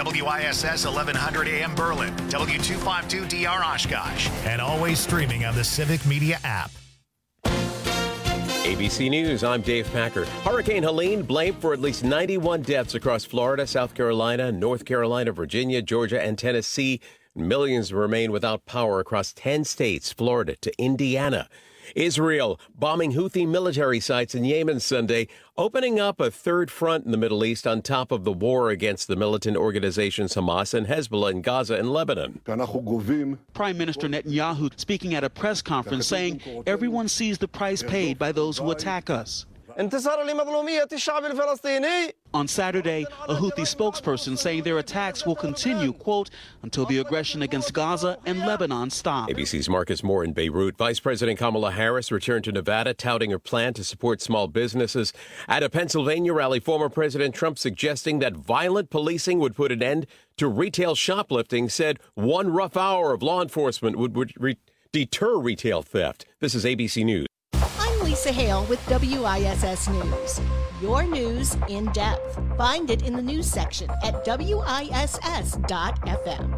WISS 1100 AM Berlin, W252DR Oshkosh, and always streaming on the Civic Media app. ABC News, I'm Dave Packard. Hurricane Helene blamed for at least 91 deaths across Florida, South Carolina, North Carolina, Virginia, Georgia, and Tennessee. Millions remain without power across 10 states, Florida to Indiana. Israel bombing Houthi military sites in Yemen Sunday, opening up a third front in the Middle East on top of the war against the militant organizations Hamas and Hezbollah in Gaza and Lebanon. Prime Minister Netanyahu speaking at a press conference saying everyone sees the price paid by those who attack us. On Saturday, a Houthi spokesperson saying their attacks will continue, quote, until the aggression against Gaza and Lebanon stop. ABC's Marcus Moore in Beirut. Vice President Kamala Harris returned to Nevada, touting her plan to support small businesses. At a Pennsylvania rally, former President Trump suggesting that violent policing would put an end to retail shoplifting, said one rough hour of law enforcement would deter retail theft. This is ABC News. Lisa Hale with WISS News. Your news in depth. Find it in the news section at WISS.FM.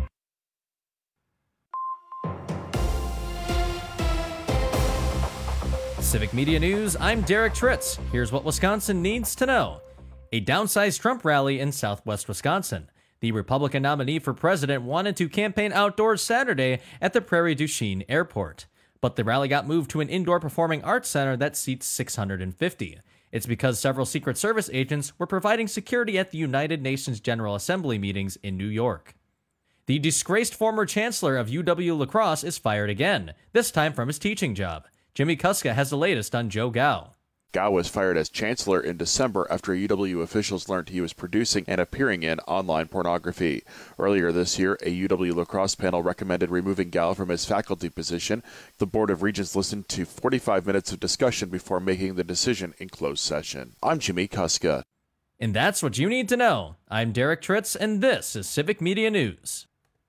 Civic Media News, I'm Derek Tritz. Here's what Wisconsin needs to know. A downsized Trump rally in southwest Wisconsin. The Republican nominee for president wanted to campaign outdoors Saturday at the Prairie du Chien Airport. But the rally got moved to an indoor performing arts center that seats 650. It's because several Secret Service agents were providing security at the United Nations General Assembly meetings in New York. The disgraced former chancellor of UW-La Crosse is fired again, this time from his teaching job. Jimmy Kuska has the latest on Joe Gao. Gao was fired as chancellor in December after UW officials learned he was producing and appearing in online pornography. Earlier this year, a UW-La Crosse panel recommended removing Gao from his faculty position. The Board of Regents listened to 45 minutes of discussion before making the decision in closed session. I'm Jimmy Kuska. And that's what you need to know. I'm Derek Tritz, and this is Civic Media News.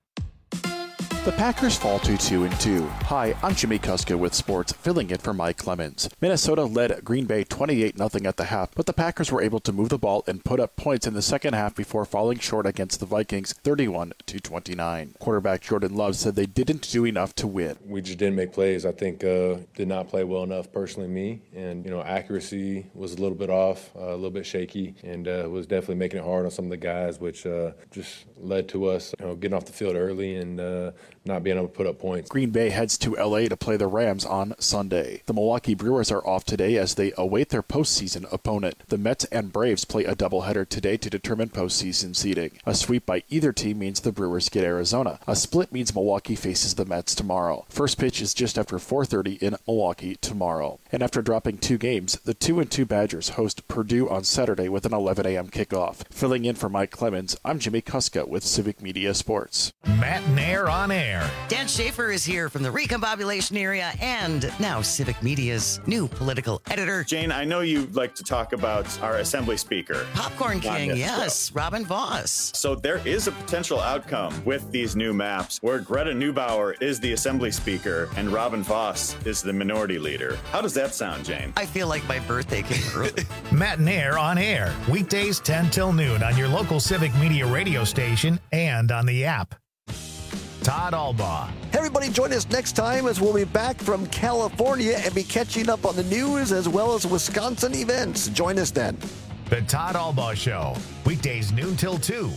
The Packers fall to 2-2. Hi, I'm Jimmy Kuska with sports, filling in for Mike Clemens. Minnesota led Green Bay 28-0 at the half, but the Packers were able to move the ball and put up points in the second half before falling short against the Vikings 31-29. Quarterback Jordan Love said they didn't do enough to win. We just didn't make plays. I think did not play well enough, personally, me. And, accuracy was a little bit off, a little bit shaky, and was definitely making it hard on some of the guys, which just led to us getting off the field early and not being able to put up points. Green Bay heads to L.A. to play the Rams on Sunday. The Milwaukee Brewers are off today as they await their postseason opponent. The Mets and Braves play a doubleheader today to determine postseason seeding. A sweep by either team means the Brewers get Arizona. A split means Milwaukee faces the Mets tomorrow. First pitch is just after 4:30 in Milwaukee tomorrow. And after dropping 2 games, the 2-2 Badgers host Purdue on Saturday with an 11 a.m. kickoff. Filling in for Mike Clemens, I'm Jimmy Kuska with Civic Media Sports. Matt Nair on air. Dan Schaefer is here from the Recombobulation area and now Civic Media's new political editor. Jane, I know you like to talk about our Assembly Speaker. Popcorn King, yes, Robin Vos. So there is a potential outcome with these new maps where Greta Neubauer is the Assembly Speaker and Robin Vos is the Minority Leader. How does that sound, Jane? I feel like my birthday came early. Matt Nair on air, weekdays 10 till noon on your local Civic Media radio station and on the app. Todd Albaugh. Hey everybody, join us next time as we'll be back from California and be catching up on the news as well as Wisconsin events. Join us then. The Todd Albaugh Show, weekdays noon till 2.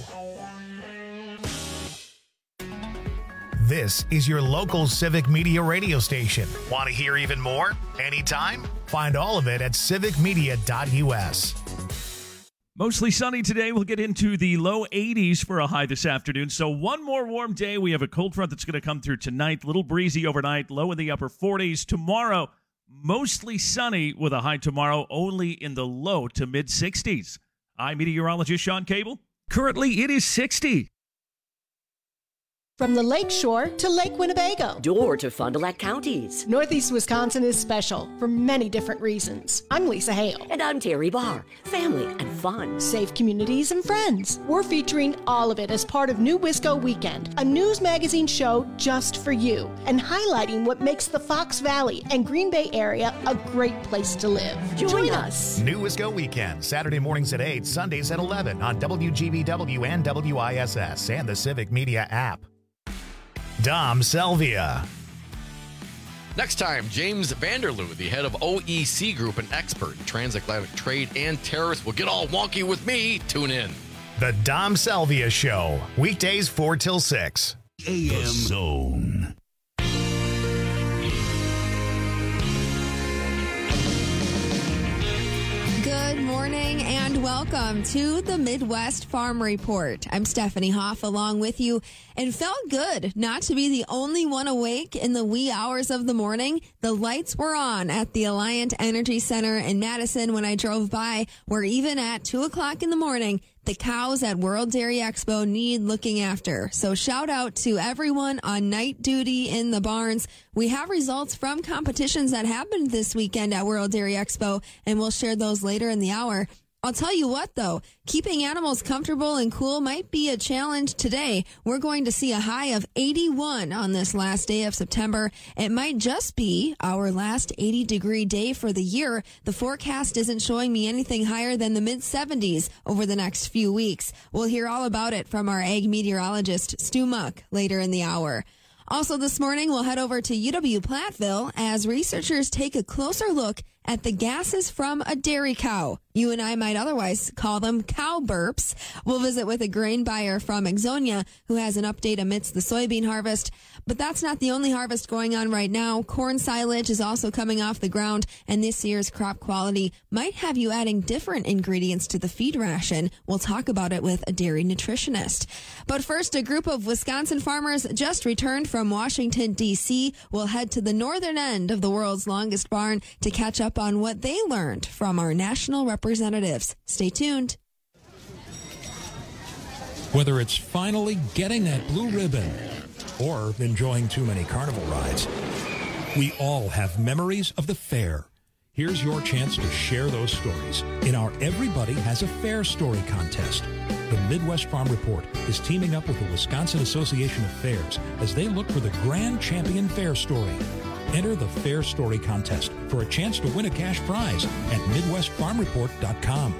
This is your local Civic Media radio station. Want to hear even more? Anytime? Find all of it at civicmedia.us. Mostly sunny today. We'll get into the low 80s for a high this afternoon. So one more warm day. We have a cold front that's going to come through tonight. A little breezy overnight, low in the upper 40s. Tomorrow, mostly sunny with a high tomorrow only in the low to mid 60s. I'm meteorologist Sean Cable. Currently, it is 60. From the Lake Shore to Lake Winnebago. Door to Fond du Lac counties. Northeast Wisconsin is special for many different reasons. I'm Lisa Hale. And I'm Terry Barr. Family and fun. Safe communities and friends. We're featuring all of it as part of New Wisco Weekend, a news magazine show just for you, and highlighting what makes the Fox Valley and Green Bay area a great place to live. Join us. New Wisco Weekend, Saturday mornings at 8, Sundays at 11 on WGBW and WISS and the Civic Media app. Dom Selvia. Next time, James Vanderloo, the head of OEC Group and expert in transatlantic trade and tariffs, will get all wonky with me. Tune in. The Dom Selvia Show, weekdays 4 till 6. AM Zone. Good morning and welcome to the Midwest Farm Report. I'm Stephanie Hoff along with you, and felt good not to be the only one awake in the wee hours of the morning. The lights were on at the Alliant Energy Center in Madison when I drove by, where even at 2 o'clock in the morning, the cows at World Dairy Expo need looking after. So shout out to everyone on night duty in the barns. We have results from competitions that happened this weekend at World Dairy Expo, and we'll share those later in the hour. I'll tell you what, though, keeping animals comfortable and cool might be a challenge today. We're going to see a high of 81 on this last day of September. It might just be our last 80-degree day for the year. The forecast isn't showing me anything higher than the mid-70s over the next few weeks. We'll hear all about it from our ag meteorologist, Stu Muck, later in the hour. Also this morning, we'll head over to UW-Platteville as researchers take a closer look at the gases from a dairy cow. You and I might otherwise call them cow burps. We'll visit with a grain buyer from Exonia who has an update amidst the soybean harvest. But that's not the only harvest going on right now. Corn silage is also coming off the ground, and this year's crop quality might have you adding different ingredients to the feed ration. We'll talk about it with a dairy nutritionist. But first, a group of Wisconsin farmers just returned from Washington, D.C. will head to the northern end of the world's longest barn to catch up on what they learned from our national representatives. Stay tuned. Whether it's finally getting that blue ribbon or enjoying too many carnival rides, we all have memories of the fair. Here's your chance to share those stories in our Everybody Has a Fair Story contest. The Midwest Farm Report is teaming up with the Wisconsin Association of Fairs as they look for the grand champion fair story. Enter the Fair Story contest for a chance to win a cash prize at MidwestFarmReport.com.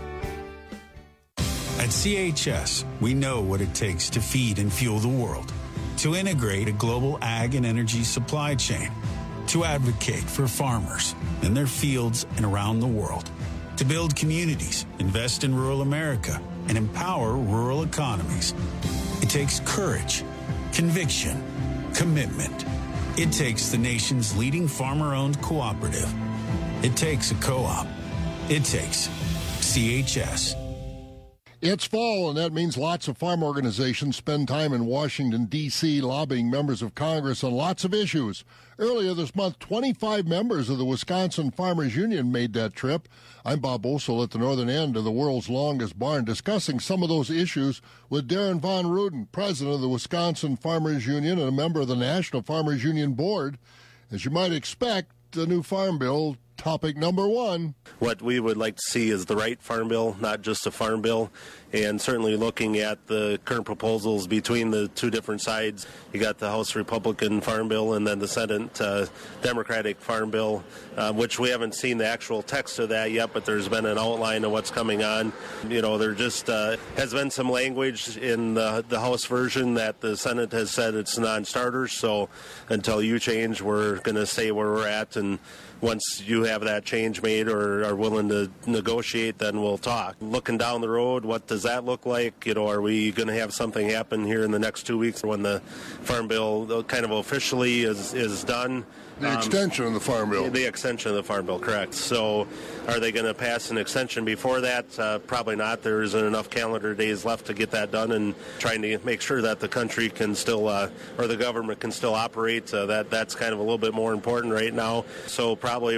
At CHS, we know what it takes to feed and fuel the world, to integrate a global ag and energy supply chain, to advocate for farmers in their fields and around the world, to build communities, invest in rural America, and empower rural economies. It takes courage, conviction, commitment. It takes the nation's leading farmer-owned cooperative. It takes a co-op. It takes CHS. It's fall, and that means lots of farm organizations spend time in Washington, D.C., lobbying members of Congress on lots of issues. Earlier this month, 25 members of the Wisconsin Farmers Union made that trip. I'm Bob Osel at the northern end of the world's longest barn, discussing some of those issues with Darren Von Ruden, president of the Wisconsin Farmers Union and a member of the National Farmers Union Board. As you might expect, the new farm bill, topic number one. What we would like to see is the right farm bill, not just a farm bill, and certainly looking at the current proposals between the two different sides. You got the House Republican farm bill and then the Senate Democratic farm bill, which we haven't seen the actual text of that yet, but there's been an outline of what's coming on. You know, there just has been some language in the House version that the Senate has said it's non-starters, so until you change, we're going to stay where we're at, and once you have that change made or are willing to negotiate, then we'll talk. Looking down the road, what does that look like? You know, are we going to have something happen here in the next 2 weeks when the Farm Bill kind of officially is done? The extension of the Farm Bill. The extension of the Farm Bill, correct. So are they going to pass an extension before that? Probably not. There isn't enough calendar days left to get that done, and trying to make sure that the country can still, or the government can still operate. That's kind of a little bit more important right now. So probably we're looking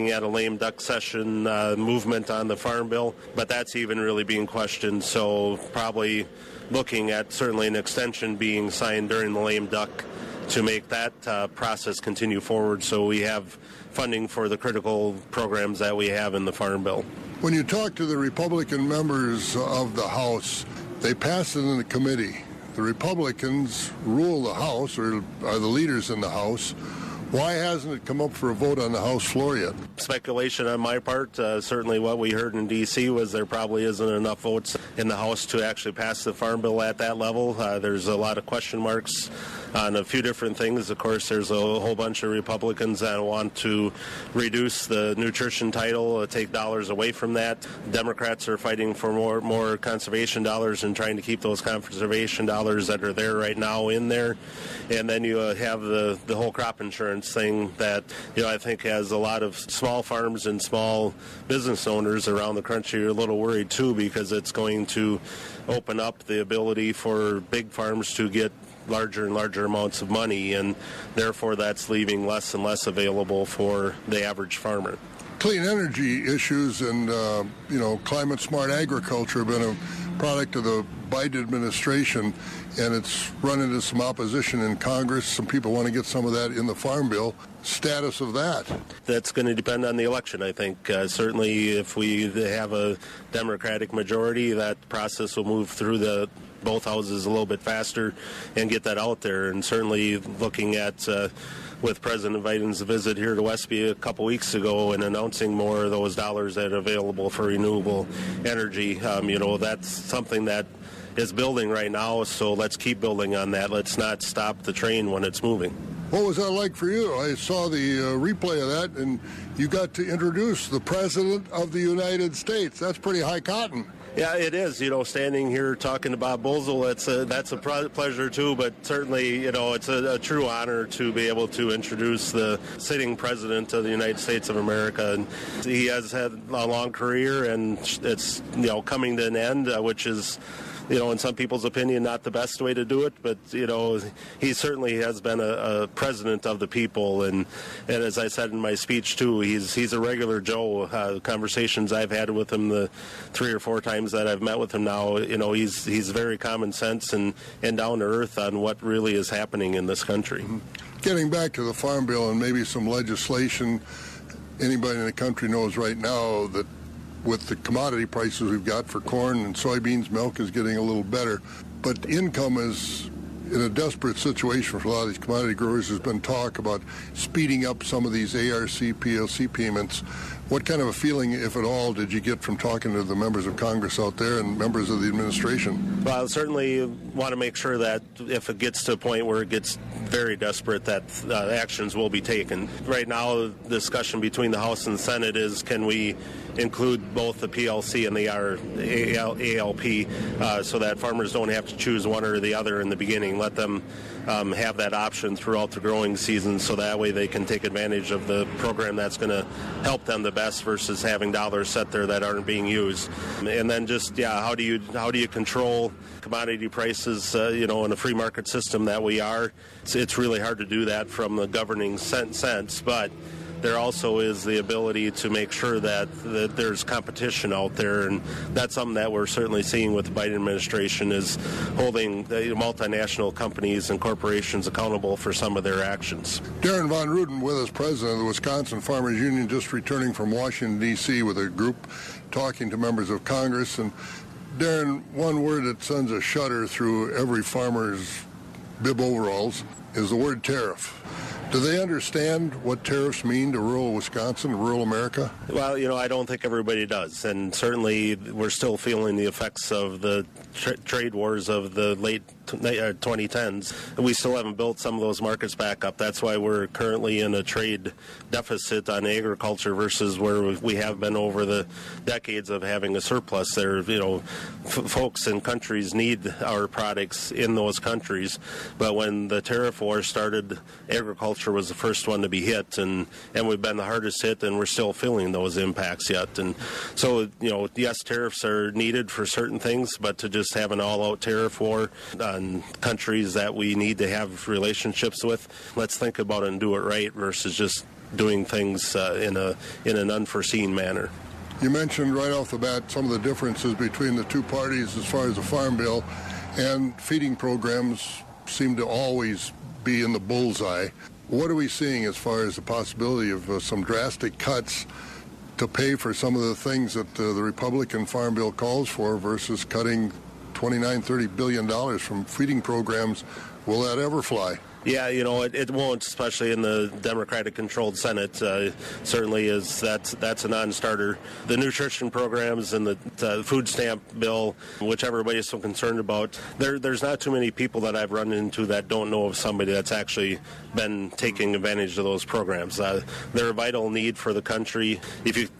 looking at a lame duck session movement on the Farm Bill, but that's even really being questioned. So probably looking at certainly an extension being signed during the lame duck to make that process continue forward so we have funding for the critical programs that we have in the Farm Bill. When you talk to the Republican members of the House, they pass it in the committee. The Republicans rule the House, or are the leaders in the House. Why hasn't it come up for a vote on the House floor yet? Speculation on my part. Certainly what we heard in D.C. was there probably isn't enough votes in the House to actually pass the Farm Bill at that level. There's a lot of question marks on a few different things. Of course, there's a whole bunch of Republicans that want to reduce the nutrition title, take dollars away from that. Democrats are fighting for more conservation dollars and trying to keep those conservation dollars that are there right now in there. And then you have the whole crop insurance thing that, I think has a lot of small farms and small business owners around the country are a little worried too, because it's going to open up the ability for big farms to get larger and larger amounts of money, and therefore that's leaving less and less available for the average farmer. Clean energy issues and, climate smart agriculture have been a product of the Biden administration, and it's run into some opposition in Congress. Some people want to get some of that in the Farm Bill. Status of that? That's going to depend on the election, I think. Certainly if we have a Democratic majority, that process will move through both houses a little bit faster and get that out there. And certainly looking at with President Biden's visit here to Westby a couple weeks ago and announcing more of those dollars that are available for renewable energy, that's something that is building right now, so let's keep building on that. Let's not stop the train when it's moving. What was that like for you? I saw the replay of that, and you got to introduce the President of the United States. That's pretty high cotton. Yeah, it is. Standing here talking to Bob Boesel, that's a pleasure too. But certainly, it's a true honor to be able to introduce the sitting President of the United States of America. And he has had a long career, and it's coming to an end, which is, in some people's opinion, not the best way to do it, but, he certainly has been a president of the people. And as I said in my speech, too, he's a regular Joe. Conversations I've had with him the 3 or 4 times that I've met with him now, he's very common sense and down to earth on what really is happening in this country. Getting back to the Farm Bill and maybe some legislation, anybody in the country knows right now that with the commodity prices we've got for corn and soybeans, milk is getting a little better. But income is in a desperate situation for a lot of these commodity growers. There's been talk about speeding up some of these ARC, PLC payments. What kind of a feeling, if at all, did you get from talking to the members of Congress out there and members of the administration? Well, I certainly want to make sure that if it gets to a point where it gets very desperate, that actions will be taken. Right now, the discussion between the House and the Senate is, can we include both the PLC and the ALP so that farmers don't have to choose one or the other in the beginning. Let them have that option throughout the growing season, so that way they can take advantage of the program that's going to help them the best versus having dollars set there that aren't being used. And then just, how do you control commodity prices, in a free market system that we are? It's really hard to do that from the governing sense, but there also is the ability to make sure that there's competition out there, and that's something that we're certainly seeing with the Biden administration, is holding the multinational companies and corporations accountable for some of their actions. Darren Von Ruden with us, president of the Wisconsin Farmers Union, just returning from Washington, D.C. with a group talking to members of Congress. And Darren, one word that sends a shudder through every farmer's bib overalls is the word tariff. Do they understand what tariffs mean to rural Wisconsin, rural America? Well, I don't think everybody does. And certainly we're still feeling the effects of the trade wars of the late 2010s. We still haven't built some of those markets back up. That's why we're currently in a trade deficit on agriculture versus where we have been over the decades of having a surplus there. Folks and countries need our products in those countries. But when the tariff war started, agriculture was the first one to be hit, and we've been the hardest hit, and we're still feeling those impacts yet. And so, yes, tariffs are needed for certain things, but to just have an all-out tariff war on countries that we need to have relationships with, let's think about it and do it right versus just doing things in an unforeseen manner. You mentioned right off the bat some of the differences between the two parties as far as the Farm Bill, and feeding programs seem to always be in the bullseye. What are we seeing as far as the possibility of some drastic cuts to pay for some of the things that the Republican Farm Bill calls for versus cutting $29-30 billion from feeding programs? Will that ever fly? Yeah, it won't, especially in the Democratic-controlled Senate. Certainly that's a non-starter. The nutrition programs and the food stamp bill, which everybody is so concerned about, there's not too many people that I've run into that don't know of somebody that's actually been taking advantage of those programs. They're a vital need for the country. If you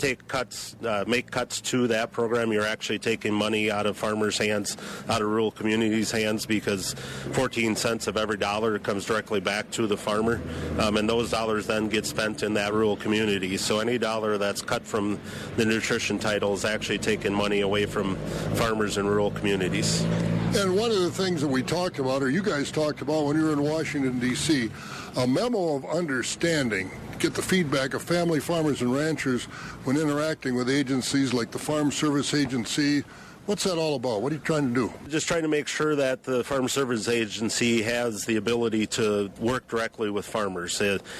make cuts to that program, you're actually taking money out of farmers' hands, out of rural communities' hands, because 14 cents of every dollar comes directly back to the farmer, and those dollars then get spent in that rural community. So any dollar that's cut from the nutrition title is actually taking money away from farmers in rural communities. And one of the things that we talked about, or you guys talked about when you were in Washington, D.C., a memo of understanding, get the feedback of family farmers and ranchers when interacting with agencies like the Farm Service Agency. What's that all about? What are you trying to do? Just trying to make sure that the Farm Service Agency has the ability to work directly with farmers.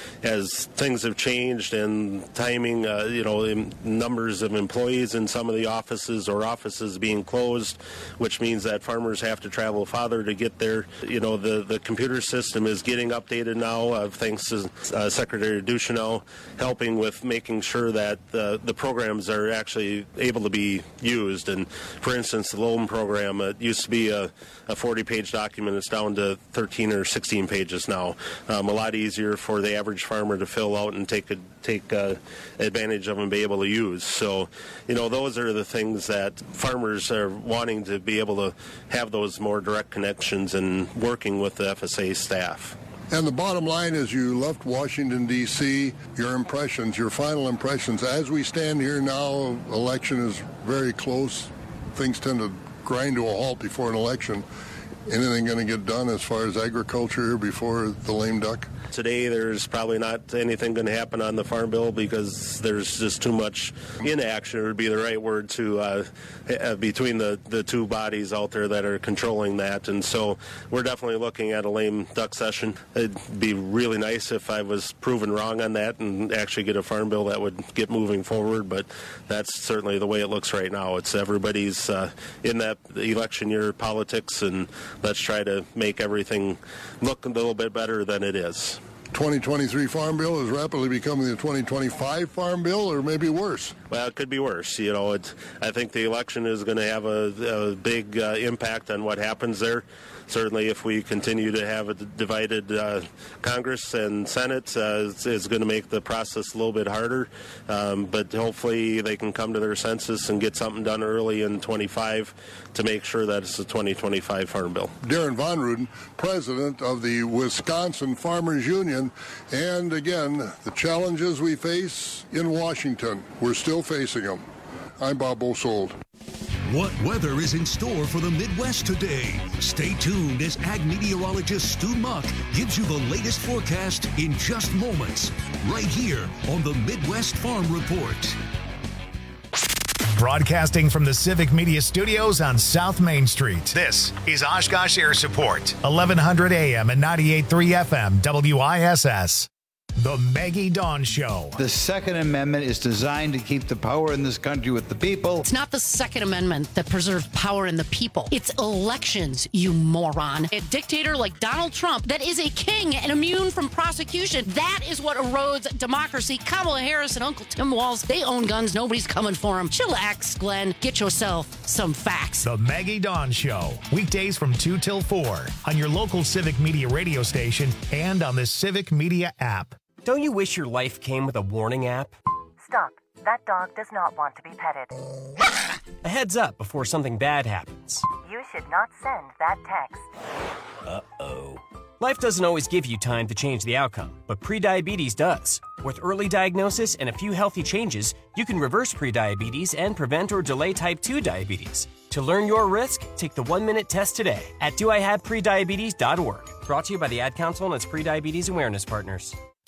As things have changed and timing, in numbers of employees in some of the offices or offices being closed, which means that farmers have to travel farther to get there. The computer system is getting updated now, thanks to Secretary Ducheneau helping with making sure that the programs are actually able to be used. And for instance, the loan program, it used to be a 40-page document. It's down to 13 or 16 pages now. A lot easier for the average farmer to fill out and take advantage of and be able to use. So, those are the things that farmers are wanting to be able to have those more direct connections and working with the FSA staff. And the bottom line is you left Washington, D.C., your final impressions. As we stand here now, election is very close. Things tend to grind to a halt before an election. Anything going to get done as far as agriculture before the lame duck? Today, there's probably not anything going to happen on the Farm Bill because there's just too much inaction, would be the right word, to between the two bodies out there that are controlling that. And so we're definitely looking at a lame duck session. It'd be really nice if I was proven wrong on that and actually get a Farm Bill that would get moving forward, but that's certainly the way it looks right now. It's everybody's in that election year politics, and let's try to make everything look a little bit better than it is. 2023 Farm Bill is rapidly becoming the 2025 Farm Bill, or maybe worse? Well, it could be worse. I think the election is going to have a big impact on what happens there. Certainly, if we continue to have a divided Congress and Senate, it's going to make the process a little bit harder. But hopefully they can come to their senses and get something done early in 25 to make sure that it's the 2025 Farm Bill. Darren Von Ruden, president of the Wisconsin Farmers Union. And again, the challenges we face in Washington, we're still facing them. I'm Bob Bosold. What weather is in store for the Midwest today? Stay tuned as ag meteorologist Stu Muck gives you the latest forecast in just moments, right here on the Midwest Farm Report. Broadcasting from the Civic Media Studios on South Main Street, this is Oshkosh Air Support, 1100 AM and 98.3 FM, WISS. The Maggie Dawn Show. The Second Amendment is designed to keep the power in this country with the people. It's not the Second Amendment that preserves power in the people. It's elections, you moron. A dictator like Donald Trump that is a king and immune from prosecution. That is what erodes democracy. Kamala Harris and Uncle Tim Walz, they own guns. Nobody's coming for them. Chillax, Glenn. Get yourself some facts. The Maggie Dawn Show. Weekdays from 2 till 4 on your local Civic Media radio station and on the Civic Media app. Don't you wish your life came with a warning app? Stop. That dog does not want to be petted. A heads up before something bad happens. You should not send that text. Uh-oh. Life doesn't always give you time to change the outcome, but prediabetes does. With early diagnosis and a few healthy changes, you can reverse prediabetes and prevent or delay type 2 diabetes. To learn your risk, take the 1-minute test today at doihaveprediabetes.org. Brought to you by the Ad Council and its prediabetes awareness partners.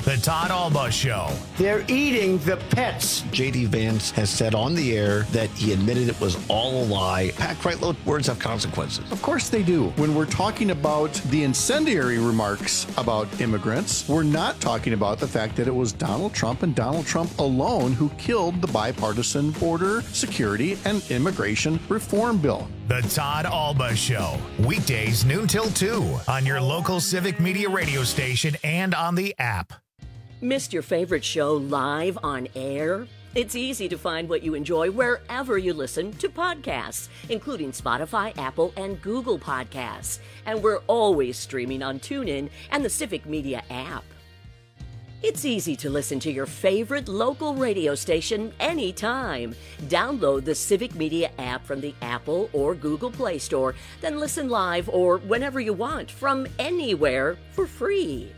The Todd Alba Show. They're eating the pets. J.D. Vance has said on the air that he admitted it was all a lie. Packed right low, words have consequences. Of course they do. When we're talking about the incendiary remarks about immigrants, we're not talking about the fact that it was Donald Trump and Donald Trump alone who killed the bipartisan border security and immigration reform bill. The Todd Alba Show. Weekdays noon till 2 on your local Civic Media radio station and on the app. Missed your favorite show live on air? It's easy to find what you enjoy wherever you listen to podcasts, including Spotify, Apple, and Google Podcasts. And we're always streaming on TuneIn and the Civic Media app. It's easy to listen to your favorite local radio station anytime. Download the Civic Media app from the Apple or Google Play Store, then listen live or whenever you want from anywhere for free.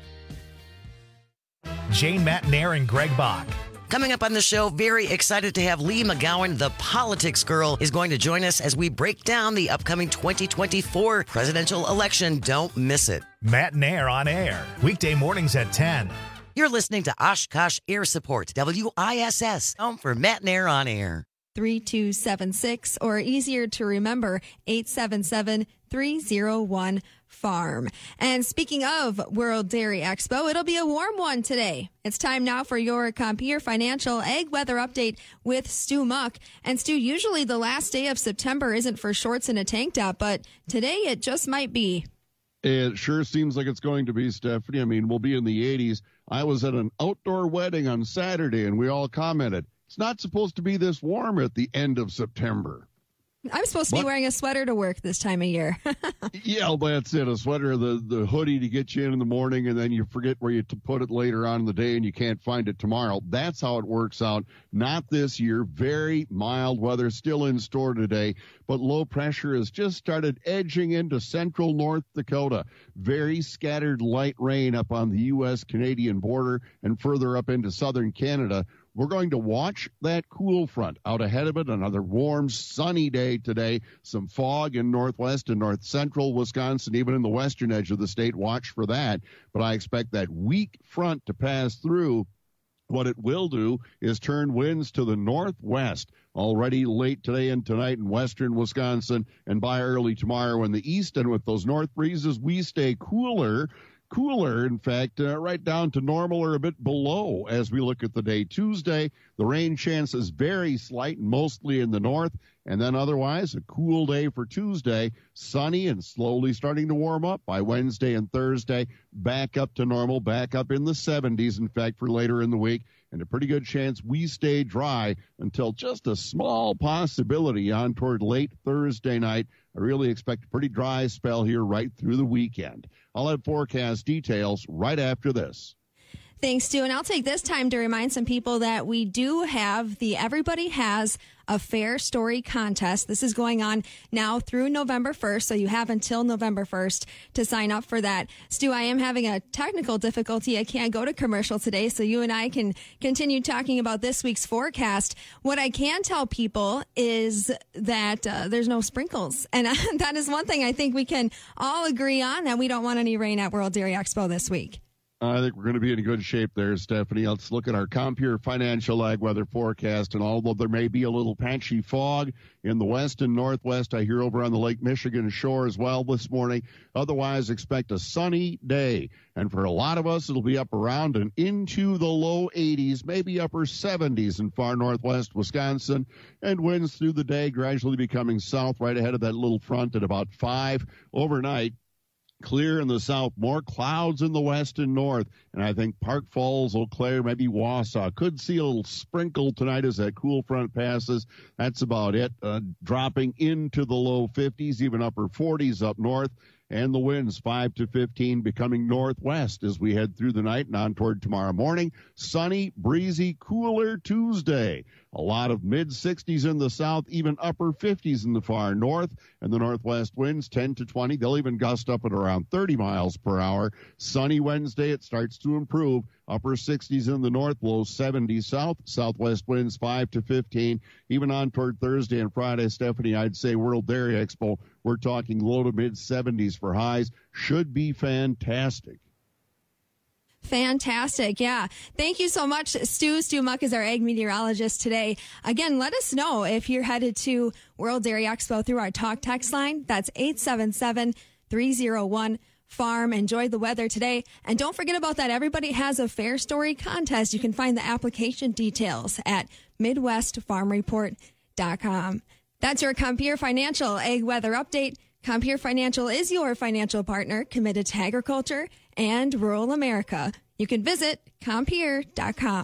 Jane Matnair and Greg Bach. Coming up on the show, very excited to have Lee McGowan, the politics girl, is going to join us as we break down the upcoming 2024 presidential election. Don't miss it. Matnair on air, weekday mornings at 10. You're listening to Oshkosh Air Support, WISS, home for Matnair on air. 3276, or easier to remember, 877-301-FARM. And speaking of World Dairy Expo, it'll be a warm one today. It's time now for your Compeer Financial Ag Weather Update with Stu Muck. And Stu, usually the last day of September isn't for shorts and a tank top, but today it just might be. It sure seems like it's going to be, Stephanie. I mean, we'll be in the 80s. I was at an outdoor wedding on Saturday, and we all commented, it's not supposed to be this warm at the end of September. I'm supposed to be wearing a sweater to work this time of year. Yeah, that's it. A sweater, the hoodie to get you in the morning, and then you forget where you to put it later on in the day, and you can't find it tomorrow. That's how it works out. Not this year. Very mild weather still in store today, but low pressure has just started edging into central North Dakota. Very scattered light rain up on the U.S.-Canadian border and further up into southern Canada. We're going to watch that cool front out ahead of it. Another warm, sunny day today. Some fog in northwest and north central Wisconsin, even in the western edge of the state. Watch for that. But I expect that weak front to pass through. What it will do is turn winds to the northwest already late today and tonight in western Wisconsin, and by early tomorrow in the east. And with those north breezes, we stay cooler, in fact, right down to normal or a bit below as we look at the day. Tuesday, the rain chance is very slight, mostly in the north, and then otherwise a cool day for Tuesday, sunny and slowly starting to warm up by Wednesday and Thursday, back up to normal, back up in the 70s, in fact, for later in the week, and a pretty good chance we stay dry until just a small possibility on toward late Thursday night. I really expect a pretty dry spell here right through the weekend. I'll have forecast details right after this. Thanks, Stu. And I'll take this time to remind some people that we do have the Everybody Has a Fair Story contest. This is going on now through November 1st, so you have until November 1st to sign up for that. Stu, I am having a technical difficulty. I can't go to commercial today, so you and I can continue talking about this week's forecast. What I can tell people is that there's no sprinkles, and that is one thing I think we can all agree on, that we don't want any rain at World Dairy Expo this week. I think we're going to be in good shape there, Stephanie. Let's look at our Compeer Financial Ag Weather forecast. And although there may be a little patchy fog in the west and northwest, I hear over on the Lake Michigan shore as well this morning. Otherwise, expect a sunny day. And for a lot of us, it'll be up around and into the low 80s, maybe upper 70s in far northwest Wisconsin. And winds through the day gradually becoming south right ahead of that little front at about 5 overnight. Clear in the south, more clouds in the west and north, and I think Park Falls, Eau Claire, maybe Wausau. Could see a little sprinkle tonight as that cool front passes. That's about it. Dropping into the low 50s, even upper 40s up north, and the winds 5 to 15 becoming northwest as we head through the night and on toward tomorrow morning. Sunny, breezy, cooler Tuesday. A lot of mid-60s in the south, even upper 50s in the far north, and the northwest winds 10 to 20. They'll even gust up at around 30 miles per hour. Sunny Wednesday, it starts to improve. Upper 60s in the north, low 70s south. Southwest winds 5 to 15. Even on toward Thursday and Friday, Stephanie, I'd say World Dairy Expo, we're talking low to mid 70s for highs. Should be fantastic. Fantastic. Yeah. Thank you so much, Stu. Stu Muck is our ag meteorologist today. Again, let us know if you're headed to World Dairy Expo through our talk text line. That's 877-301-FARM. Enjoy the weather today. And don't forget about that Everybody Has a Fair Story contest. You can find the application details at MidwestFarmReport.com. That's your Compeer Financial Ag Weather Update. Compeer Financial is your financial partner committed to agriculture and rural America. You can visit Compeer.com.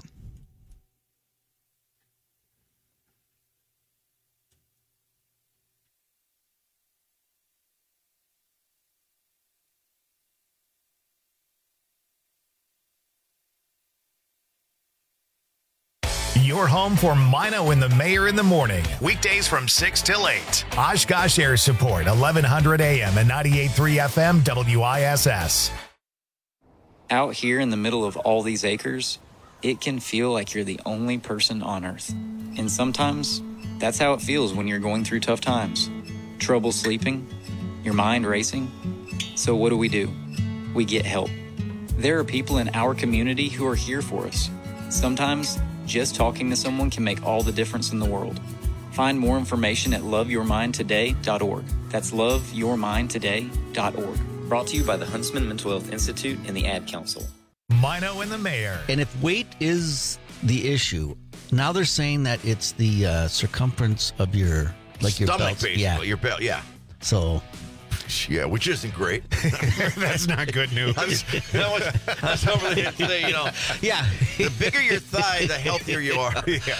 Your home for Mino and the Mayor in the morning. Weekdays from 6 till 8. Oshkosh Air Support, 1100 AM and 98.3 FM WISS. Out here in the middle of all these acres, it can feel like you're the only person on Earth. And sometimes, that's how it feels when you're going through tough times. Trouble sleeping, your mind racing. So what do? We get help. There are people in our community who are here for us. Sometimes, just talking to someone can make all the difference in the world. Find more information at loveyourmindtoday.org. That's loveyourmindtoday.org. Brought to you by the Huntsman Mental Health Institute and the Ad Council. Mino and the Mayor. And if weight is the issue, now they're saying that it's the circumference of your stomach, belt. basically. Yeah. Your belt, yeah. So... yeah, which isn't great. That's not good news. I was over there today, Yeah. The bigger your thigh, the healthier you are.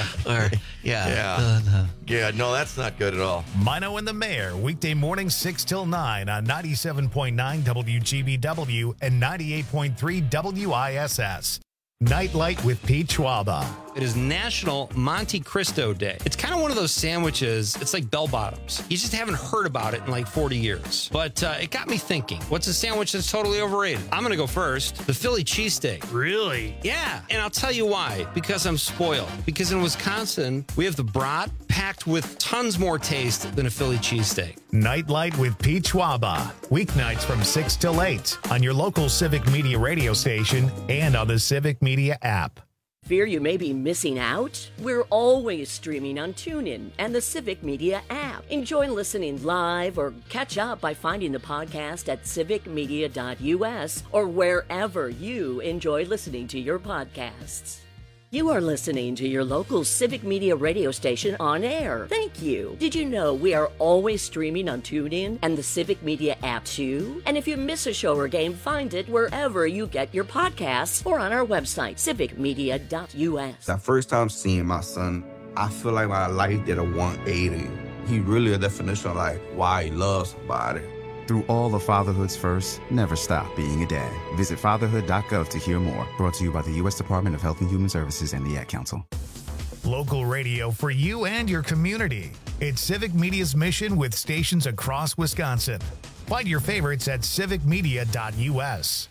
Yeah, no, that's not good at all. Mino and the Mayor, weekday mornings 6 till 9 on 97.9 WGBW and 98.3 WISS. Nightlight with Pete Schwaba. It is National Monte Cristo Day. It's kind of one of those sandwiches, it's like bell bottoms. You just haven't heard about it in like 40 years. But it got me thinking, what's a sandwich that's totally overrated? I'm going to go first. The Philly cheesesteak. Really? Yeah, and I'll tell you why. Because I'm spoiled. Because in Wisconsin, we have the brat packed with tons more taste than a Philly cheesesteak. Nightlight with Pete Schwaba. Weeknights from 6 till 8 on your local Civic Media radio station and on the Civic Media app. Fear you may be missing out? We're always streaming on TuneIn and the Civic Media app. Enjoy listening live or catch up by finding the podcast at civicmedia.us or wherever you enjoy listening to your podcasts. You are listening to your local Civic Media radio station on air. Thank you. Did you know we are always streaming on TuneIn and the Civic Media app too? And if you miss a show or game, find it wherever you get your podcasts or on our website, civicmedia.us. The first time seeing my son, I feel like my life did a 180. He really a definition of like why he loves somebody. Through all of fatherhood's first, never stop being a dad. Visit fatherhood.gov to hear more. Brought to you by the U.S. Department of Health and Human Services and the Ad Council. Local radio for you and your community. It's Civic Media's mission with stations across Wisconsin. Find your favorites at civicmedia.us.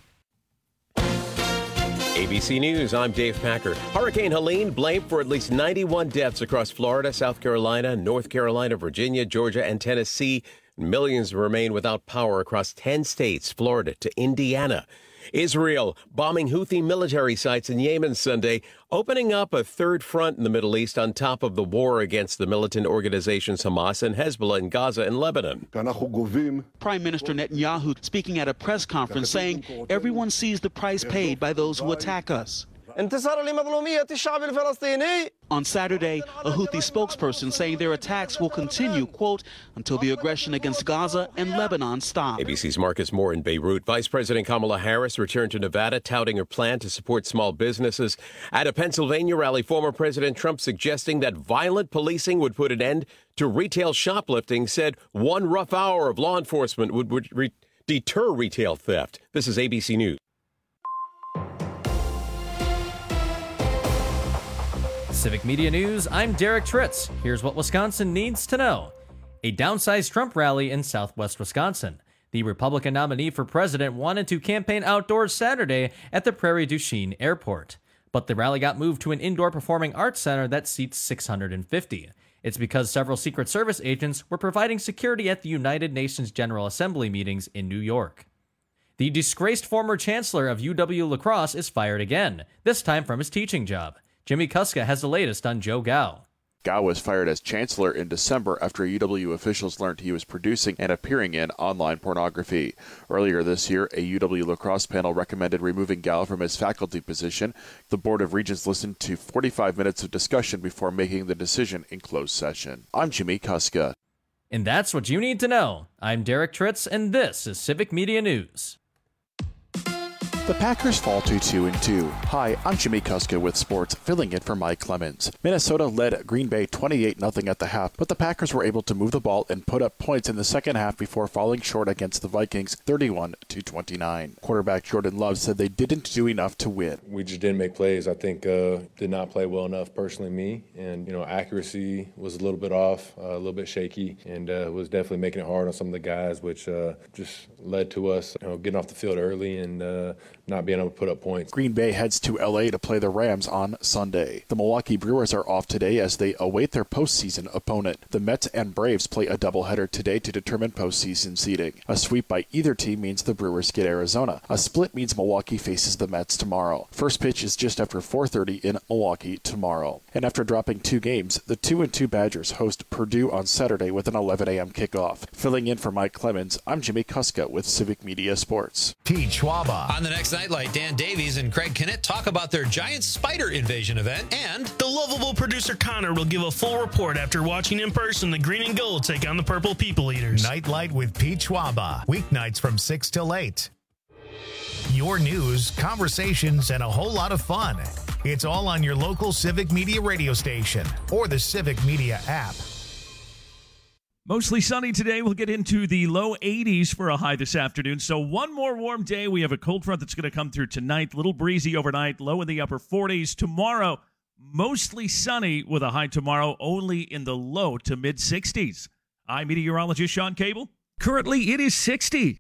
ABC News, I'm Dave Packer. Hurricane Helene blamed for at least 91 deaths across Florida, South Carolina, North Carolina, Virginia, Georgia, and Tennessee. Millions remain without power across 10 states, Florida to Indiana. Israel bombing Houthi military sites in Yemen Sunday, opening up a third front in the Middle East on top of the war against the militant organizations Hamas and Hezbollah in Gaza and Lebanon. Prime Minister Netanyahu speaking at a press conference saying everyone sees the price paid by those who attack us. On Saturday, a Houthi spokesperson saying their attacks will continue, quote, until the aggression against Gaza and Lebanon stop. ABC's Marcus Moore in Beirut. Vice President Kamala Harris returned to Nevada, touting her plan to support small businesses. At a Pennsylvania rally, former President Trump suggesting that violent policing would put an end to retail shoplifting, said one rough hour of law enforcement would deter retail theft. This is ABC News. Civic Media News, I'm Derek Tritz. Here's what Wisconsin needs to know. A downsized Trump rally in southwest Wisconsin. The Republican nominee for president wanted to campaign outdoors Saturday at the Prairie du Chien Airport. But the rally got moved to an indoor performing arts center that seats 650. It's because several Secret Service agents were providing security at the United Nations General Assembly meetings in New York. The disgraced former chancellor of UW La Crosse is fired again, this time from his teaching job. Jimmy Kuska has the latest on Joe Gao. Gao was fired as chancellor in December after UW officials learned he was producing and appearing in online pornography. Earlier this year, a UW La Crosse panel recommended removing Gao from his faculty position. The Board of Regents listened to 45 minutes of discussion before making the decision in closed session. I'm Jimmy Kuska. And that's what you need to know. I'm Derek Tritz, and this is Civic Media News. The Packers fall to 2-2. Hi, I'm Jimmy Kuska with sports, filling in for Mike Clemens. Minnesota led Green Bay 28-0 at the half, but the Packers were able to move the ball and put up points in the second half before falling short against the Vikings 31-29. Quarterback Jordan Love said they didn't do enough to win. We just didn't make plays. I think did not play well enough, personally, me. And, accuracy was a little bit off, a little bit shaky, and was definitely making it hard on some of the guys, which just led to us getting off the field early and not being able to put up points. Green Bay heads to L.A. to play the Rams on Sunday. The Milwaukee Brewers are off today as they await their postseason opponent. The Mets and Braves play a doubleheader today to determine postseason seeding. A sweep by either team means the Brewers get Arizona. A split means Milwaukee faces the Mets tomorrow. First pitch is just after 4:30 in Milwaukee tomorrow. And after dropping 2 games, the 2-2 Badgers host Purdue on Saturday with an 11 a.m. kickoff. Filling in for Mike Clemens, I'm Jimmy Kuska with Civic Media Sports. Pete Schwaba. On the next Nightlight, Dan Davies and Craig Kennett talk about their giant spider invasion event, and the lovable producer Connor will give a full report after watching in person the Green and Gold take on the Purple People Eaters. Nightlight with Pete Schwaba, weeknights from 6 till 8. Your news, conversations, and a whole lot of fun. It's all on your local Civic Media radio station or the Civic Media app. Mostly sunny today. We'll get into the low 80s for a high this afternoon. So one more warm day. We have a cold front that's going to come through tonight. Little breezy overnight, low in the upper 40s. Tomorrow, mostly sunny with a high tomorrow only in the low to mid 60s. I'm meteorologist Sean Cable. Currently, it is 60.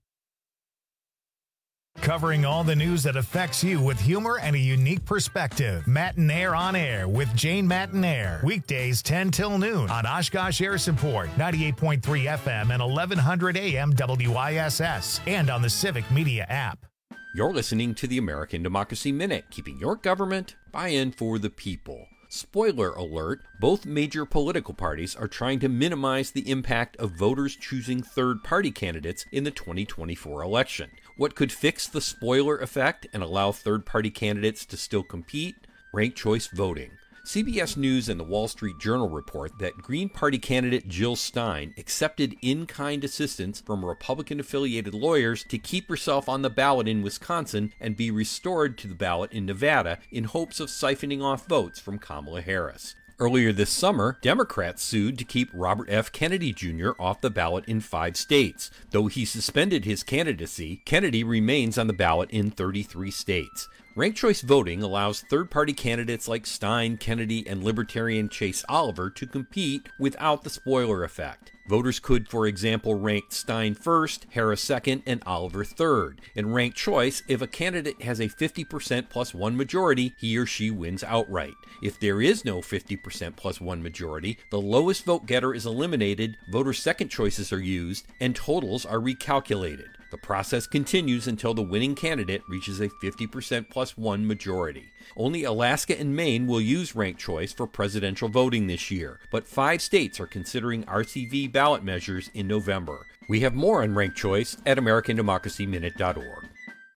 Covering all the news that affects you with humor and a unique perspective. Matinaire on Air with Jane Matinaire. Weekdays 10 till noon on Oshkosh Air Support, 98.3 FM and 1100 AM WISS, and on the Civic Media app. You're listening to the American Democracy Minute, keeping your government buy-in for the people. Spoiler alert, both major political parties are trying to minimize the impact of voters choosing third-party candidates in the 2024 election. What could fix the spoiler effect and allow third-party candidates to still compete? Ranked choice voting. CBS News and the Wall Street Journal report that Green Party candidate Jill Stein accepted in-kind assistance from Republican-affiliated lawyers to keep herself on the ballot in Wisconsin and be restored to the ballot in Nevada in hopes of siphoning off votes from Kamala Harris. Earlier this summer, Democrats sued to keep Robert F. Kennedy Jr. off the ballot in 5 states. Though he suspended his candidacy, Kennedy remains on the ballot in 33 states. Ranked choice voting allows third-party candidates like Stein, Kennedy, and Libertarian Chase Oliver to compete without the spoiler effect. Voters could, for example, rank Stein first, Harris second, and Oliver third. In ranked choice, if a candidate has a 50% plus 1 majority, he or she wins outright. If there is no 50% plus 1 majority, the lowest vote getter is eliminated, voters' second choices are used, and totals are recalculated. The process continues until the winning candidate reaches a 50% plus 1 majority. Only Alaska and Maine will use ranked choice for presidential voting this year, but 5 states are considering RCV ballot measures in November. We have more on ranked choice at AmericanDemocracyMinute.org.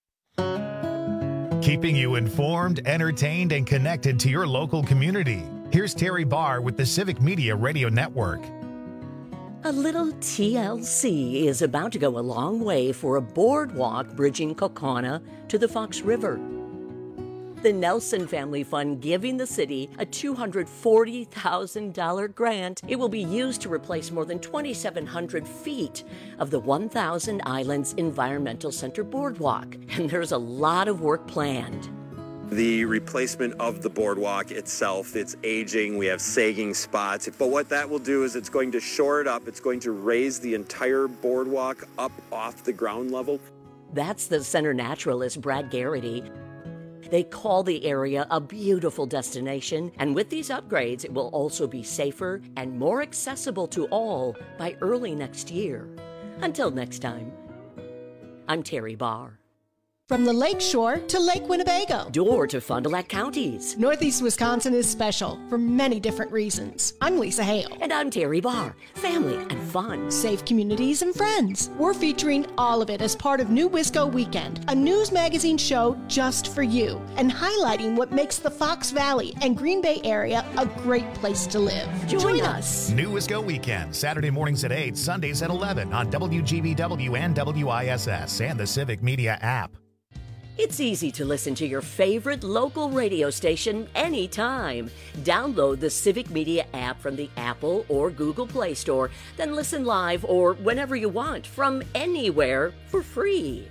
Keeping you informed, entertained, and connected to your local community. Here's Terry Barr with the Civic Media Radio Network. A little TLC is about to go a long way for a boardwalk bridging Kaukauna to the Fox River. The Nelson Family Fund giving the city a $240,000 grant. It will be used to replace more than 2,700 feet of the 1,000 Islands Environmental Center boardwalk, and there's a lot of work planned. The replacement of the boardwalk itself, it's aging, we have sagging spots, but what that will do is it's going to shore it up, it's going to raise the entire boardwalk up off the ground level. That's the center naturalist Brad Garrity. They call the area a beautiful destination, and with these upgrades, it will also be safer and more accessible to all by early next year. Until next time, I'm Terry Barr. From the Lake Shore to Lake Winnebago. Door to Fond du Lac counties. Northeast Wisconsin is special for many different reasons. I'm Lisa Hale. And I'm Terry Barr. Family and fun. Safe communities and friends. We're featuring all of it as part of New Wisco Weekend, a news magazine show just for you, and highlighting what makes the Fox Valley and Green Bay area a great place to live. Join us. New Wisco Weekend, Saturday mornings at 8, Sundays at 11 on WGBW and WISS and the Civic Media app. It's easy to listen to your favorite local radio station anytime. Download the Civic Media app from the Apple or Google Play Store, then listen live or whenever you want from anywhere for free.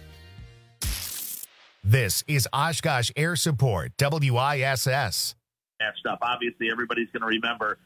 This is Oshkosh Air Support, WISS. That stuff, obviously, everybody's going to remember.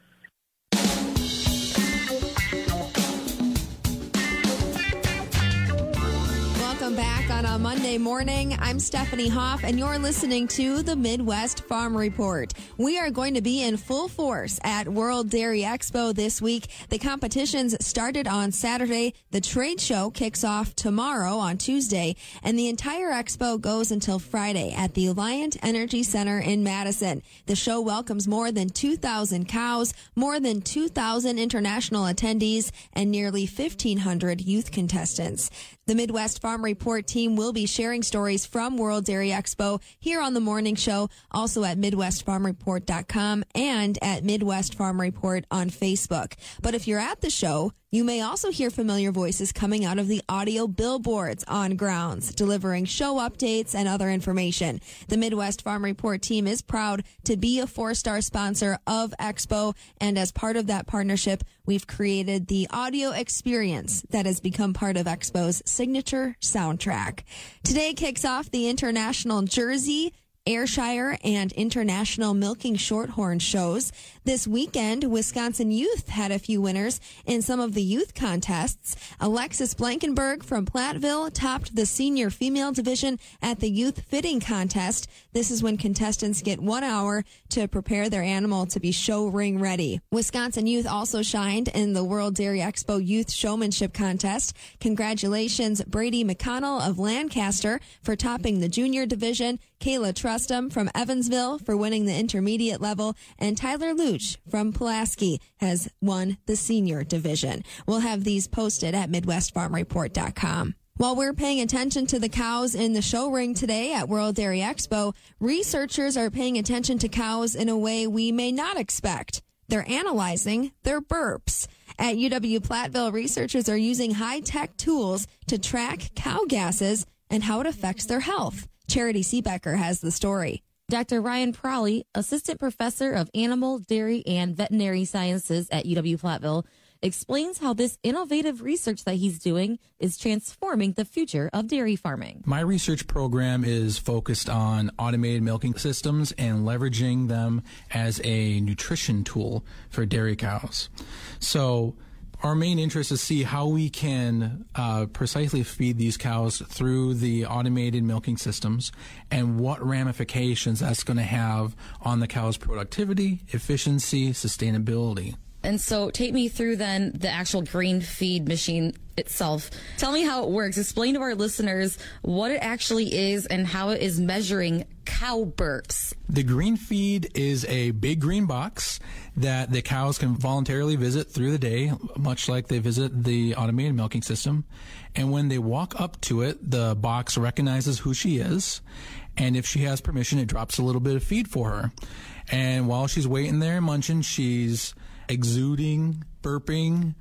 Welcome back on a Monday morning. I'm Stephanie Hoff, and you're listening to the Midwest Farm Report. We are going to be in full force at World Dairy Expo this week. The competitions started on Saturday. The trade show kicks off tomorrow on Tuesday, and the entire expo goes until Friday at the Alliant Energy Center in Madison. The show welcomes more than 2,000 cows, more than 2,000 international attendees, and nearly 1,500 youth contestants. The Midwest Farm Report team will be sharing stories from World Dairy Expo here on the morning show, also at MidwestFarmReport.com and at Midwest Farm Report on Facebook. But if you're at the show, you may also hear familiar voices coming out of the audio billboards on grounds, delivering show updates and other information. The Midwest Farm Report team is proud to be a 4-star sponsor of Expo, and as part of that partnership, we've created the audio experience that has become part of Expo's signature soundtrack. Today kicks off the International Jersey, Ayrshire, and International Milking Shorthorn shows. This weekend, Wisconsin Youth had a few winners in some of the youth contests. Alexis Blankenberg from Platteville topped the senior female division at the youth fitting contest. This is when contestants get 1 hour to prepare their animal to be show ring ready. Wisconsin Youth also shined in the World Dairy Expo Youth Showmanship Contest. Congratulations, Brady McConnell of Lancaster for topping the junior division, Kayla Trustum from Evansville for winning the intermediate level, and Tyler Luch from Pulaski has won the senior division. We'll have these posted at MidwestFarmReport.com. While we're paying attention to the cows in the show ring today at World Dairy Expo, researchers are paying attention to cows in a way we may not expect. They're analyzing their burps. At UW-Platteville, researchers are using high-tech tools to track cow gases and how it affects their health. Charity Seebecker has the story. Dr. Ryan Prawley, assistant professor of animal, dairy, and veterinary sciences at UW-Platteville, explains how this innovative research that he's doing is transforming the future of dairy farming. My research program is focused on automated milking systems and leveraging them as a nutrition tool for dairy cows. So our main interest is to see how we can precisely feed these cows through the automated milking systems and what ramifications that's going to have on the cow's productivity, efficiency, sustainability. And so take me through then the actual grain feed machine itself. Tell me how it works. Explain to our listeners what it actually is and how it is measuring cow burps. The green feed is a big green box that the cows can voluntarily visit through the day, much like they visit the automated milking system. And when they walk up to it, the box recognizes who she is. And if she has permission, it drops a little bit of feed for her. And while she's waiting there munching, she's exuding, burping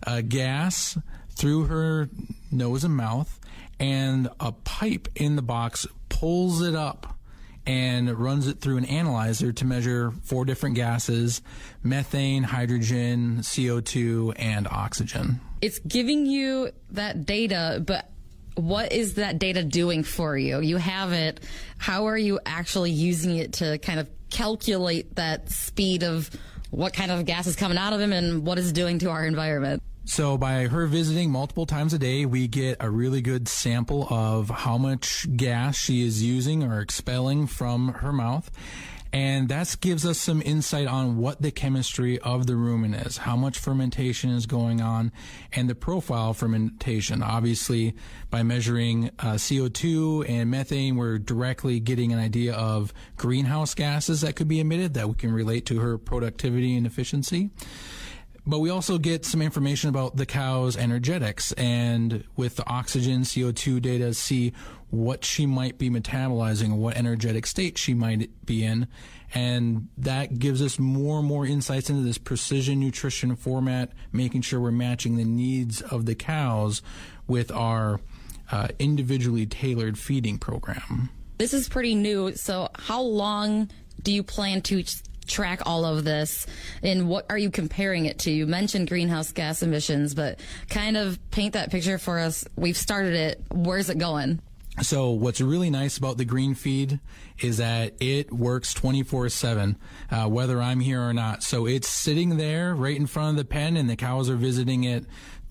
gas through her nose and mouth, and a pipe in the box pulls it up and runs it through an analyzer to measure 4 different gases: methane, hydrogen, CO2, and oxygen. It's giving you that data, but what is that data doing for you? You have it. How are you actually using it to kind of calculate that speed of what kind of gas is coming out of him and what it's doing to our environment? So by her visiting multiple times a day, we get a really good sample of how much gas she is using or expelling from her mouth. And that gives us some insight on what the chemistry of the rumen is, how much fermentation is going on, and the profile of fermentation. Obviously, by measuring CO2 and methane, we're directly getting an idea of greenhouse gases that could be emitted that we can relate to her productivity and efficiency. But we also get some information about the cow's energetics, and with the oxygen, CO2 data, see what she might be metabolizing, what energetic state she might be in. And that gives us more and more insights into this precision nutrition format, making sure we're matching the needs of the cows with our individually tailored feeding program. This is pretty new, so how long do you plan to track all of this, and what are you comparing it to? You mentioned greenhouse gas emissions, but kind of paint that picture for us. We've started it. Where's it going? So what's really nice about the green feed is that it works 24/7, whether I'm here or not. So it's sitting there right in front of the pen, and the cows are visiting it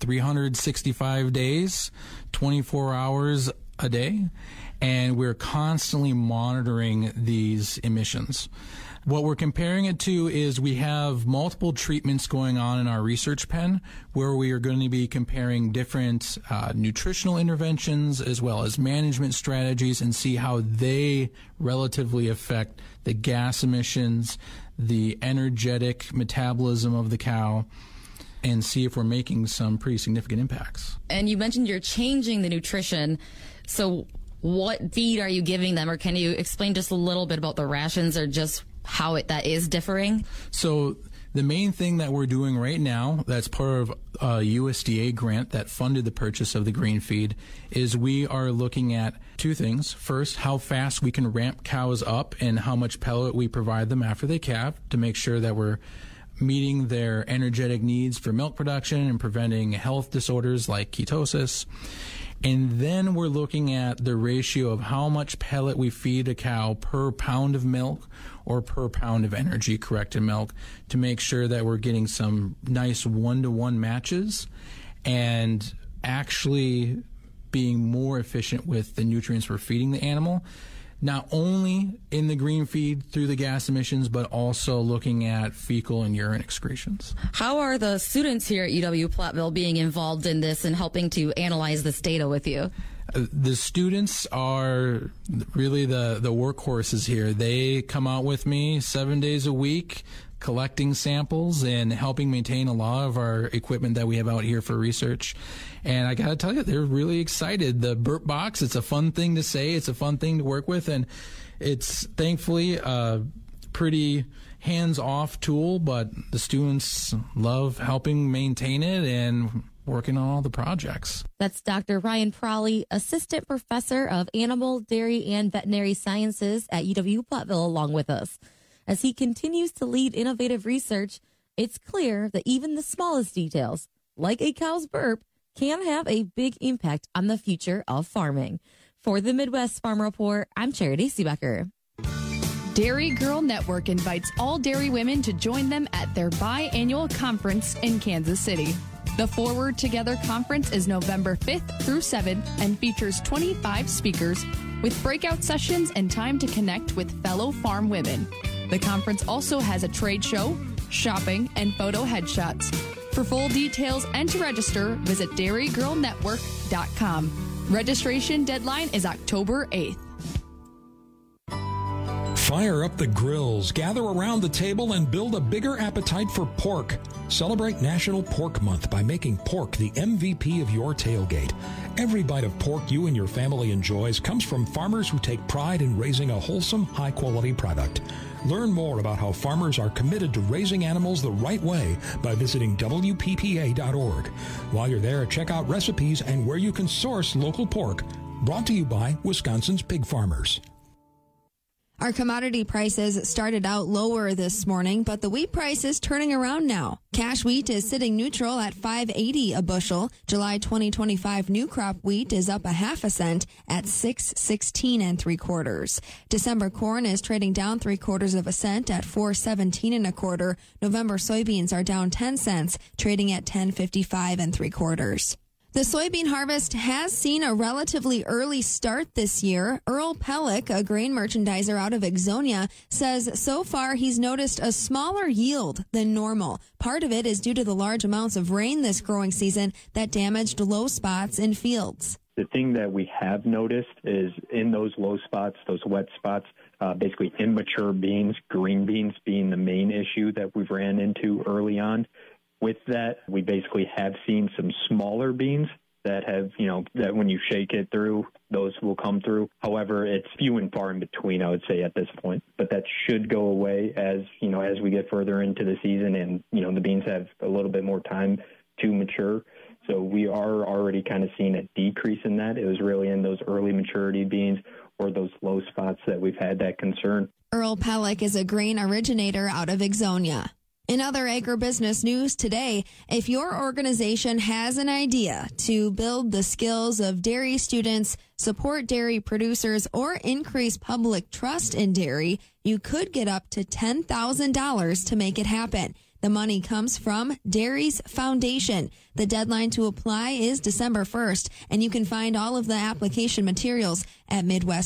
365 days, 24 hours a day, and we're constantly monitoring these emissions. What we're comparing it to is we have multiple treatments going on in our research pen where we are going to be comparing different nutritional interventions as well as management strategies and see how they relatively affect the gas emissions, the energetic metabolism of the cow, and see if we're making some pretty significant impacts. And you mentioned you're changing the nutrition. So what feed are you giving them, or can you explain just a little bit about the rations or just how that is differing? So the main thing that we're doing right now, that's part of a USDA grant that funded the purchase of the green feed, is we are looking at two things. First, how fast we can ramp cows up and how much pellet we provide them after they calve to make sure that we're meeting their energetic needs for milk production and preventing health disorders like ketosis. And then we're looking at the ratio of how much pellet we feed a cow per pound of milk or per pound of energy-corrected milk to make sure that we're getting some nice one-to-one matches and actually being more efficient with the nutrients we're feeding the animal, not only in the green feed through the gas emissions, but also looking at fecal and urine excretions. How are the students here at UW-Platteville being involved in this and helping to analyze this data with you? The students are really the workhorses here. They come out with me 7 days a week, collecting samples and helping maintain a lot of our equipment that we have out here for research. And I got to tell you, they're really excited. The burp box, it's a fun thing to say. It's a fun thing to work with. And it's thankfully a pretty hands-off tool, but the students love helping maintain it and working on all the projects. That's Dr. Ryan Prawley, Assistant Professor of Animal, Dairy, and Veterinary Sciences at UW-Platteville, along with us. As he continues to lead innovative research, it's clear that even the smallest details, like a cow's burp, can have a big impact on the future of farming. For the Midwest Farm Report, I'm Charity Seebecker. Dairy Girl Network invites all dairy women to join them at their biannual conference in Kansas City. The Forward Together Conference is November 5th through 7th and features 25 speakers with breakout sessions and time to connect with fellow farm women. The conference also has a trade show, shopping, and photo headshots. For full details and to register, visit dairygirlnetwork.com. Registration deadline is October 8th. Fire up the grills, gather around the table, and build a bigger appetite for pork. Celebrate National Pork Month by making pork the MVP of your tailgate. Every bite of pork you and your family enjoys comes from farmers who take pride in raising a wholesome, high-quality product. Learn more about how farmers are committed to raising animals the right way by visiting WPPA.org. While you're there, check out recipes and where you can source local pork. Brought to you by Wisconsin's Pig Farmers. Our commodity prices started out lower this morning, but the wheat price is turning around now. Cash wheat is sitting neutral at $5.80 a bushel. July 2025 new crop wheat is up 0.5 cents at $6.16 3/4. December corn is trading down 3/4 cent at $4.17 1/4. November soybeans are down 10 cents, trading at $10.55 3/4. The soybean harvest has seen a relatively early start this year. Earl Pellick, a grain merchandiser out of Ixonia, says so far he's noticed a smaller yield than normal. Part of it is due to the large amounts of rain this growing season that damaged low spots in fields. The thing that we have noticed is in those low spots, those wet spots, basically immature beans, green beans being the main issue that we've ran into early on. With that, we basically have seen some smaller beans that have, that when you shake it through, those will come through. However, it's few and far in between, I would say, at this point. But that should go away as we get further into the season and, the beans have a little bit more time to mature. So we are already kind of seeing a decrease in that. It was really in those early maturity beans or those low spots that we've had that concern. Earl Pellick is a grain originator out of Ixonia. In other agribusiness news today, if your organization has an idea to build the skills of dairy students, support dairy producers, or increase public trust in dairy, you could get up to $10,000 to make it happen. The money comes from Dairies Foundation. The deadline to apply is December 1st, and you can find all of the application materials at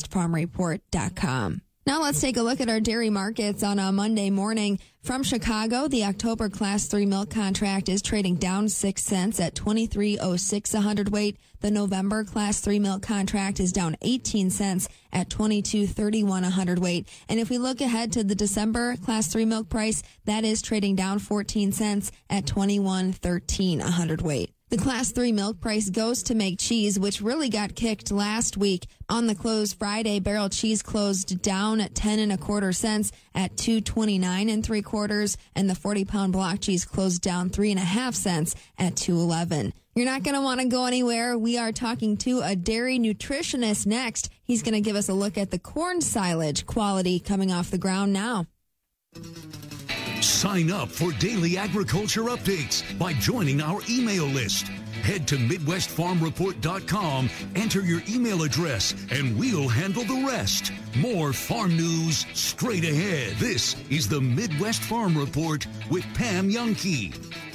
MidwestFarmReport.com. Now let's take a look at our dairy markets on a Monday morning. From Chicago, the October Class 3 milk contract is trading down 6 cents at $23.06 a hundredweight. The November Class 3 milk contract is down 18 cents at $22.31 a hundredweight. And if we look ahead to the December Class 3 milk price, that is trading down 14 cents at $21.13 a hundredweight. The Class 3 milk price goes to make cheese, which really got kicked last week. On the close Friday, barrel cheese closed down at 10 1/4 cents at $2.29 3/4, and the 40-pound block cheese closed down 3.5 cents at $2.11. You're not going to want to go anywhere. We are talking to a dairy nutritionist next. He's going to give us a look at the corn silage quality coming off the ground now. Sign up for daily agriculture updates by joining our email list. Head to MidwestFarmReport.com, enter your email address, and we'll handle the rest. More farm news straight ahead. This is the Midwest Farm Report with Pam Youngkey.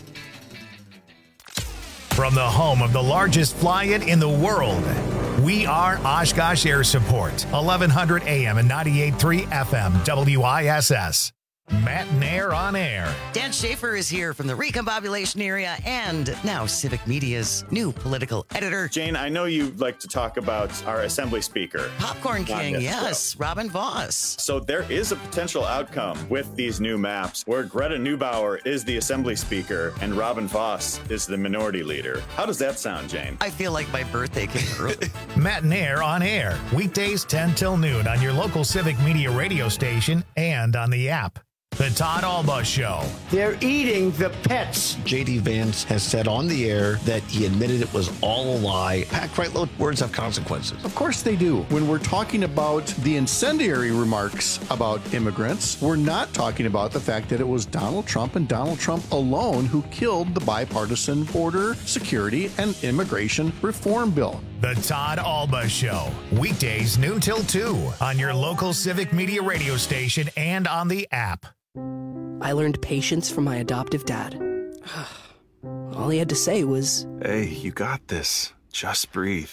From the home of the largest fly-in in the world, we are Oshkosh Air Support, 1100 AM and 98.3 FM, WISS. Matt Nair on air. Dan Schaefer is here from the Recombobulation area and now Civic Media's new political editor. Jane, I know you like to talk about our Assembly Speaker. Popcorn King, yes, Robin Vos. So there is a potential outcome with these new maps where Greta Neubauer is the Assembly Speaker and Robin Vos is the Minority Leader. How does that sound, Jane? I feel like my birthday came early. Matt Nair on air, weekdays 10 till noon on your local Civic Media radio station and on the app. The Todd Alba Show. They're eating the pets. J.D. Vance has said on the air that he admitted it was all a lie. Pat Kreitlow, words have consequences. Of course they do. When we're talking about the incendiary remarks about immigrants, we're not talking about the fact that it was Donald Trump and Donald Trump alone who killed the bipartisan border security and immigration reform bill. The Todd Alba Show. Weekdays noon till 2 on your local Civic Media radio station and on the app. I learned patience from my adoptive dad. All he had to say was, "Hey, you got this. Just breathe."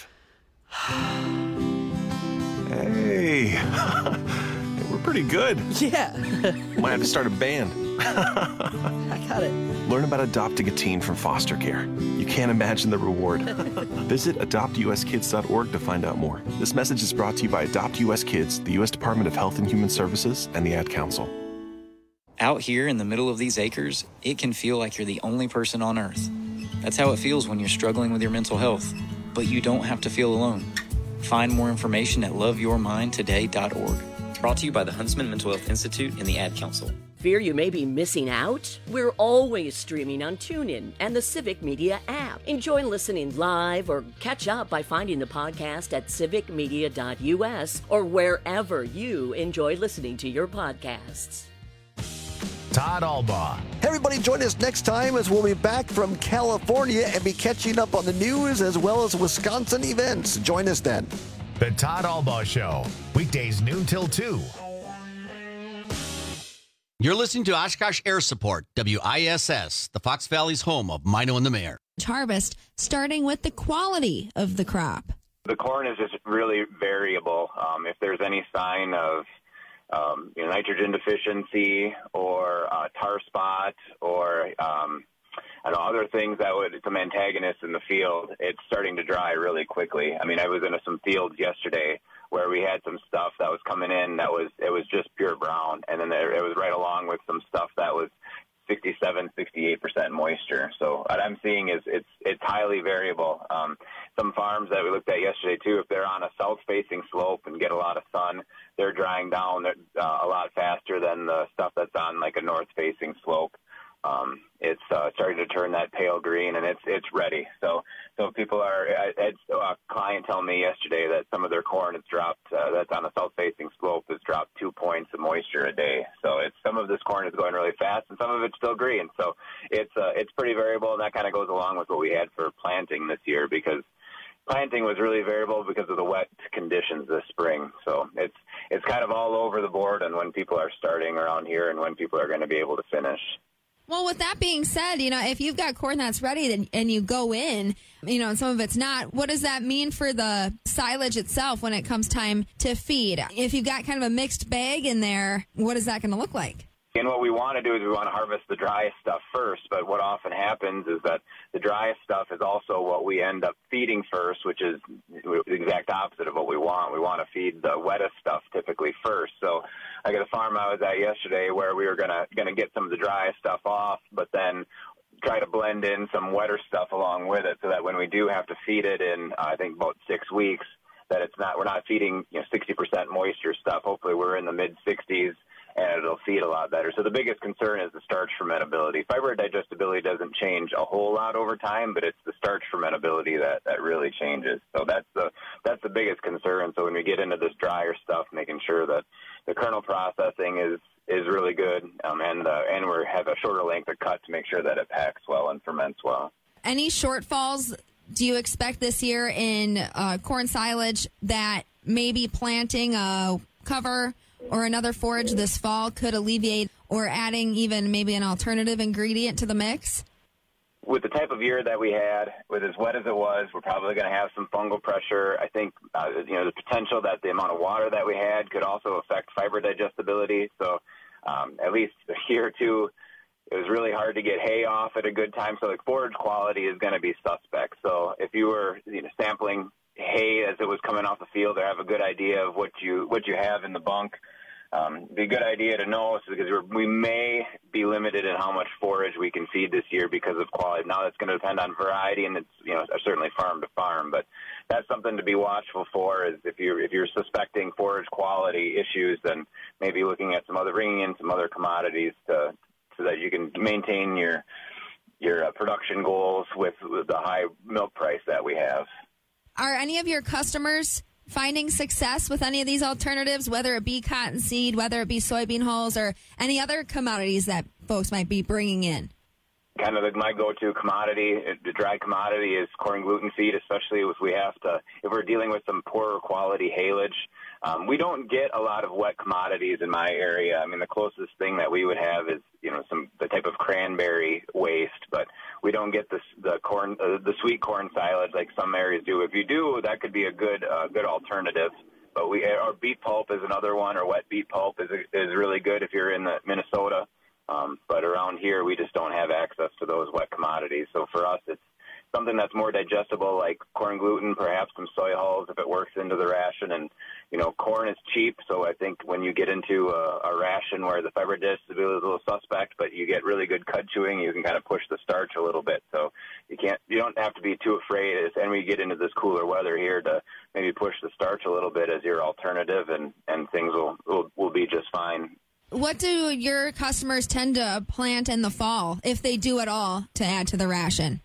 Hey, we're pretty good. Yeah. Might have to start a band. I got it. Learn about adopting a teen from foster care. You can't imagine the reward. Visit adoptuskids.org to find out more. This message is brought to you by Adopt US Kids, the U.S. Department of Health and Human Services, and the Ad Council. Out here in the middle of these acres, it can feel like you're the only person on Earth. That's how it feels when you're struggling with your mental health. But you don't have to feel alone. Find more information at loveyourmindtoday.org. Brought to you by the Huntsman Mental Health Institute and the Ad Council. Fear you may be missing out? We're always streaming on TuneIn and the Civic Media app. Enjoy listening live or catch up by finding the podcast at civicmedia.us or wherever you enjoy listening to your podcasts. Todd Alba. Everybody join us next time as we'll be back from California and be catching up on the news as well as Wisconsin events. Join us then. The Todd Alba Show. Weekdays noon till 2. You're listening to Oshkosh Air Support, WISS, the Fox Valley's home of Mino and the Mayor. harvest, starting with the quality of the crop. The corn is just really variable. If there's any sign of nitrogen deficiency or tar spot or other things that would some antagonists in the field, it's starting to dry really quickly. I mean, I was into some fields yesterday where we had some stuff that was coming in it was just pure brown, and then it was right along with some stuff that was 67, 68% moisture. So what I'm seeing is it's highly variable. Some farms that we looked at yesterday too, if they're on a south-facing slope and get a lot of sun, they're drying down a lot faster than the stuff that's on like a north-facing slope. It's starting to turn that pale green, and it's ready. So people are. A client told me yesterday that some of their corn has dropped. That's on a south-facing slope has dropped 2 points of moisture a day. So some of this corn is going really fast, and some of it's still green. So it's pretty variable, and that kind of goes along with what we had for planting this year, because planting was really variable because of the wet conditions this spring. So it's kind of all over the board, and when people are starting around here, and when people are going to be able to finish. Well, with that being said, if you've got corn that's ready and you go in, and some of it's not, what does that mean for the silage itself when it comes time to feed? If you've got kind of a mixed bag in there, what is that going to look like? And what we want to do is we want to harvest the driest stuff first, but what often happens is that the driest stuff is also what we end up feeding first, which is the exact opposite of what we want. We want to feed the wettest stuff typically first. So I got a farm I was at yesterday where we were gonna get some of the driest stuff off, but then try to blend in some wetter stuff along with it, so that when we do have to feed it in, I think about 6 weeks, that we're not feeding 60% moisture stuff. Hopefully we're in the mid-60s. And it'll feed a lot better. So the biggest concern is the starch fermentability. Fiber digestibility doesn't change a whole lot over time, but it's the starch fermentability that really changes. So that's the biggest concern. So when we get into this drier stuff, making sure that the kernel processing is really good, and we have a shorter length of cut to make sure that it packs well and ferments well. Any shortfalls do you expect this year in corn silage that maybe planting a cover or another forage this fall could alleviate, or adding even maybe an alternative ingredient to the mix? With the type of year that we had, with as wet as it was, we're probably going to have some fungal pressure. I think, the potential that the amount of water that we had could also affect fiber digestibility. So at least a year or two, it was really hard to get hay off at a good time. So forage quality is going to be suspect. So if you were sampling hay as it was coming off the field, or have a good idea of what you have in the bunk, be a good idea to know, because we may be limited in how much forage we can feed this year because of quality. Now that's going to depend on variety, and it's certainly farm to farm, but that's something to be watchful for. Is if you're suspecting forage quality issues, then maybe looking at bringing in some other commodities so that you can maintain your production goals with the high milk price that we have. Are any of your customers finding success with any of these alternatives, whether it be cottonseed, whether it be soybean hulls, or any other commodities that folks might be bringing in? Kind of my go-to commodity, the dry commodity, is corn gluten feed, especially if we're dealing with some poorer quality haylage. We don't get a lot of wet commodities in my area. I mean, the closest thing that we would have is the type of cranberry waste, but we don't get the corn, the sweet corn silage like some areas do. If you do, that could be a good alternative. But our beet pulp is another one, or wet beet pulp is really good if you're in Minnesota. But around here, we just don't have access to those wet commodities. So for us, it's something that's more digestible, like corn gluten, perhaps some soy hulls if it works into the ration. And, corn is cheap, so I think when you get into a ration where the fiber digestibility is a little suspect, but you get really good cud chewing, you can kind of push the starch a little bit. So you don't have to be too afraid, and we get into this cooler weather here, to maybe push the starch a little bit as your alternative, and things will be just fine. What do your customers tend to plant in the fall, if they do at all, to add to the ration?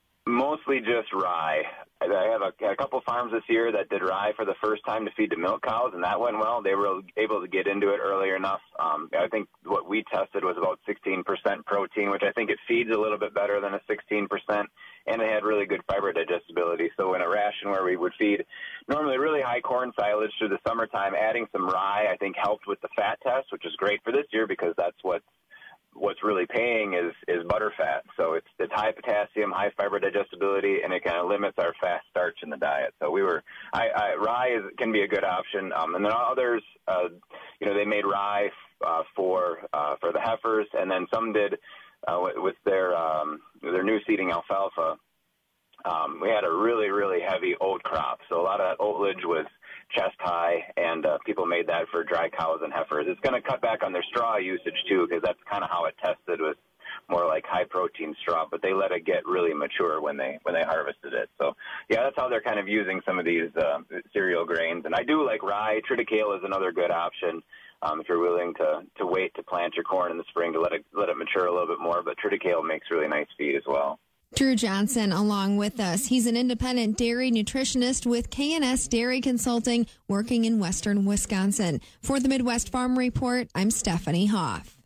Mostly just rye. I have a couple farms this year that did rye for the first time to feed the milk cows, and that went well. They were able to get into it earlier enough. I think what we tested was about 16% protein, which I think it feeds a little bit better than a 16%, and it had really good fiber digestibility. So in a ration where we would feed normally really high corn silage through the summertime, adding some rye, I think, helped with the fat test, which is great for this year because that's what's what's really paying is butterfat. So it's high potassium, high fiber digestibility, and it kind of limits our fast starch in the diet. So rye can be a good option. And then others, they made rye for the heifers, and then some did with their new seeding alfalfa. We had a really, really heavy oat crop, so a lot of that oatlage was chest high, and people made that for dry cows and heifers. It's going to cut back on their straw usage too, because that's kind of how it tested, was more like high protein straw. But they let it get really mature when they harvested it. So yeah, that's how they're kind of using some of these cereal grains. And I do like rye. Triticale is another good option if you're willing to wait to plant your corn in the spring to let it mature a little bit more. But triticale makes really nice feed as well. Drew Johnson along with us. He's an independent dairy nutritionist with K&S Dairy Consulting, working in western Wisconsin. For the Midwest Farm Report, I'm Stephanie Hoff.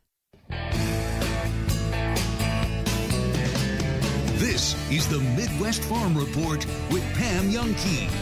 This is the Midwest Farm Report with Pam Youngkey.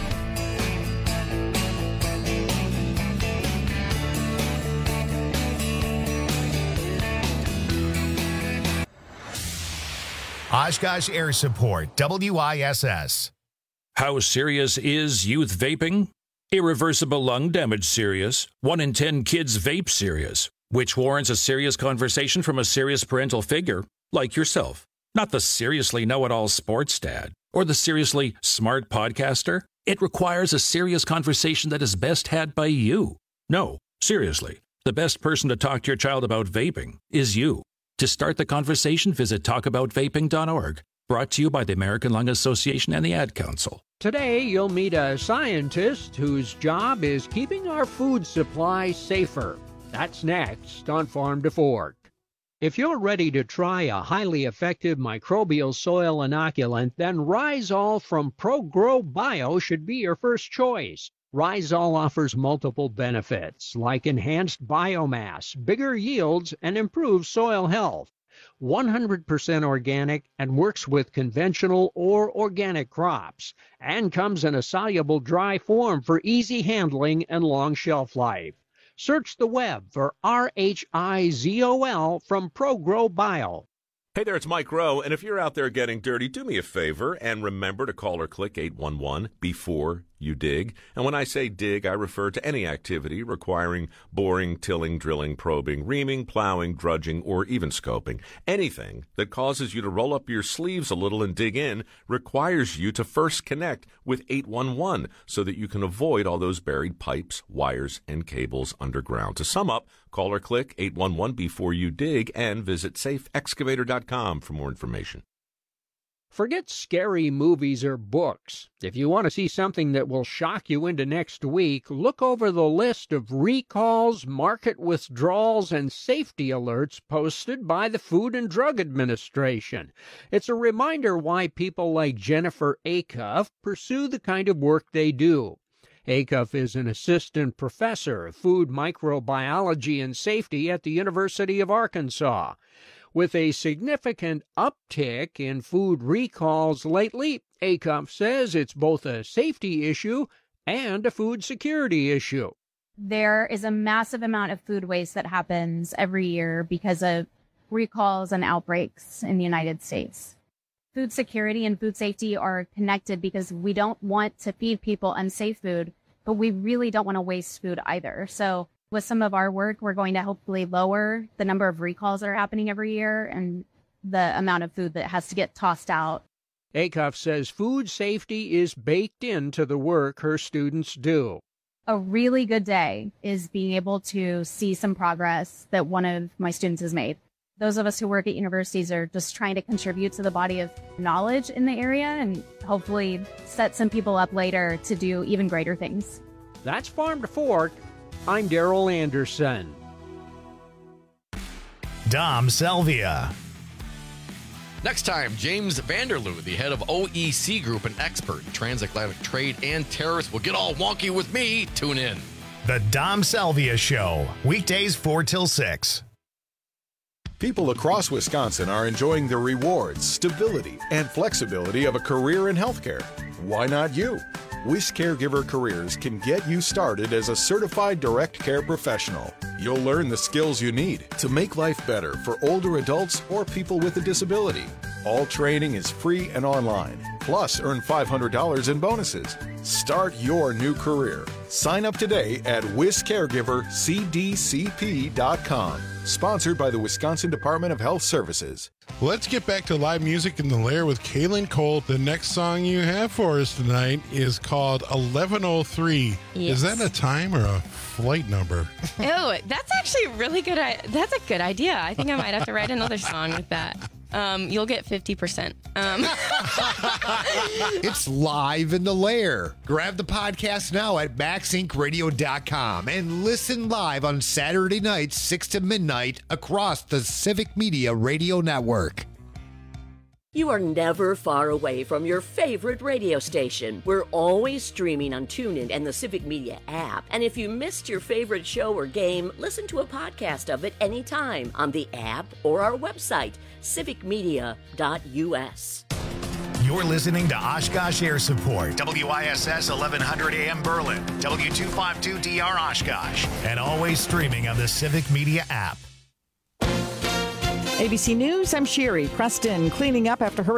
Oshkosh Air Support, WISS. How serious is youth vaping? Irreversible lung damage serious. 1 in 10 kids vape serious, which warrants a serious conversation from a serious parental figure like yourself. Not the seriously know-it-all sports dad or the seriously smart podcaster. It requires a serious conversation that is best had by you. No, seriously, the best person to talk to your child about vaping is you. To start the conversation, visit talkaboutvaping.org. Brought to you by the American Lung Association and the Ad Council. Today, you'll meet a scientist whose job is keeping our food supply safer. That's next on Farm to Fork. If you're ready to try a highly effective microbial soil inoculant, then Rhizol from ProGrow Bio should be your first choice. Rhizol offers multiple benefits like enhanced biomass, bigger yields, and improved soil health. 100% organic and works with conventional or organic crops, and comes in a soluble dry form for easy handling and long shelf life. Search the web for RHIZOL from ProGrow Bio. Hey there, it's Mike Rowe, and if you're out there getting dirty, do me a favor and remember to call or click 811 before you dig. And when I say dig, I refer to any activity requiring boring, tilling, drilling, probing, reaming, plowing, drudging, or even scoping. Anything that causes you to roll up your sleeves a little and dig in requires you to first connect with 811 so that you can avoid all those buried pipes, wires, and cables underground. To sum up, call or click 811 before you dig and visit safeexcavator.com for more information. Forget scary movies or books. If you want to see something that will shock you into next week, look over the list of recalls, market withdrawals, and safety alerts posted by the Food and Drug Administration. It's a reminder why people like Jennifer Acuff pursue the kind of work they do. Acuff is an assistant professor of food microbiology and safety at the University of Arkansas. With a significant uptick in food recalls lately, Acuff says it's both a safety issue and a food security issue. There is a massive amount of food waste that happens every year because of recalls and outbreaks in the United States. Food security and food safety are connected because we don't want to feed people unsafe food, but we really don't want to waste food either. So with some of our work, we're going to hopefully lower the number of recalls that are happening every year and the amount of food that has to get tossed out. Acuff says food safety is baked into the work her students do. A really good day is being able to see some progress that one of my students has made. Those of us who work at universities are just trying to contribute to the body of knowledge in the area and hopefully set some people up later to do even greater things. That's Farm to Fork. I'm Daryl Anderson. Dom Selvia. Next time, James Vanderloo, the head of OEC Group and expert in transatlantic trade and tariffs, will get all wonky with me. Tune in. The Dom Selvia Show, weekdays 4 till 6. People across Wisconsin are enjoying the rewards, stability, and flexibility of a career in healthcare. Why not you? Wish Caregiver Careers can get you started as a certified direct care professional. You'll learn the skills you need to make life better for older adults or people with a disability. All training is free and online. Plus, earn $500 in bonuses. Start your new career. Sign up today at WishCaregiverCDCP.com. Sponsored by the Wisconsin Department of Health Services. Let's get back to live music in the Lair with Kaylin Cole. The next song you have for us tonight is called 1103. Yes. Is that a time or a flight number? Oh, that's actually really good. That's a good idea. I think I might have to write another song with that. You'll get 50%. It's live in the Lair. Grab the podcast now at MaxIncRadio.com and listen live on Saturday nights, 6 to midnight, across the Civic Media Radio Network. You are never far away from your favorite radio station. We're always streaming on TuneIn and the Civic Media app. And if you missed your favorite show or game, listen to a podcast of it anytime on the app or our website, civicmedia.us. You're listening to Oshkosh Air Support, WISS 1100 AM Berlin, W252DR Oshkosh, and always streaming on the Civic Media app. ABC News, I'm Sherry. Preston cleaning up after Hurricane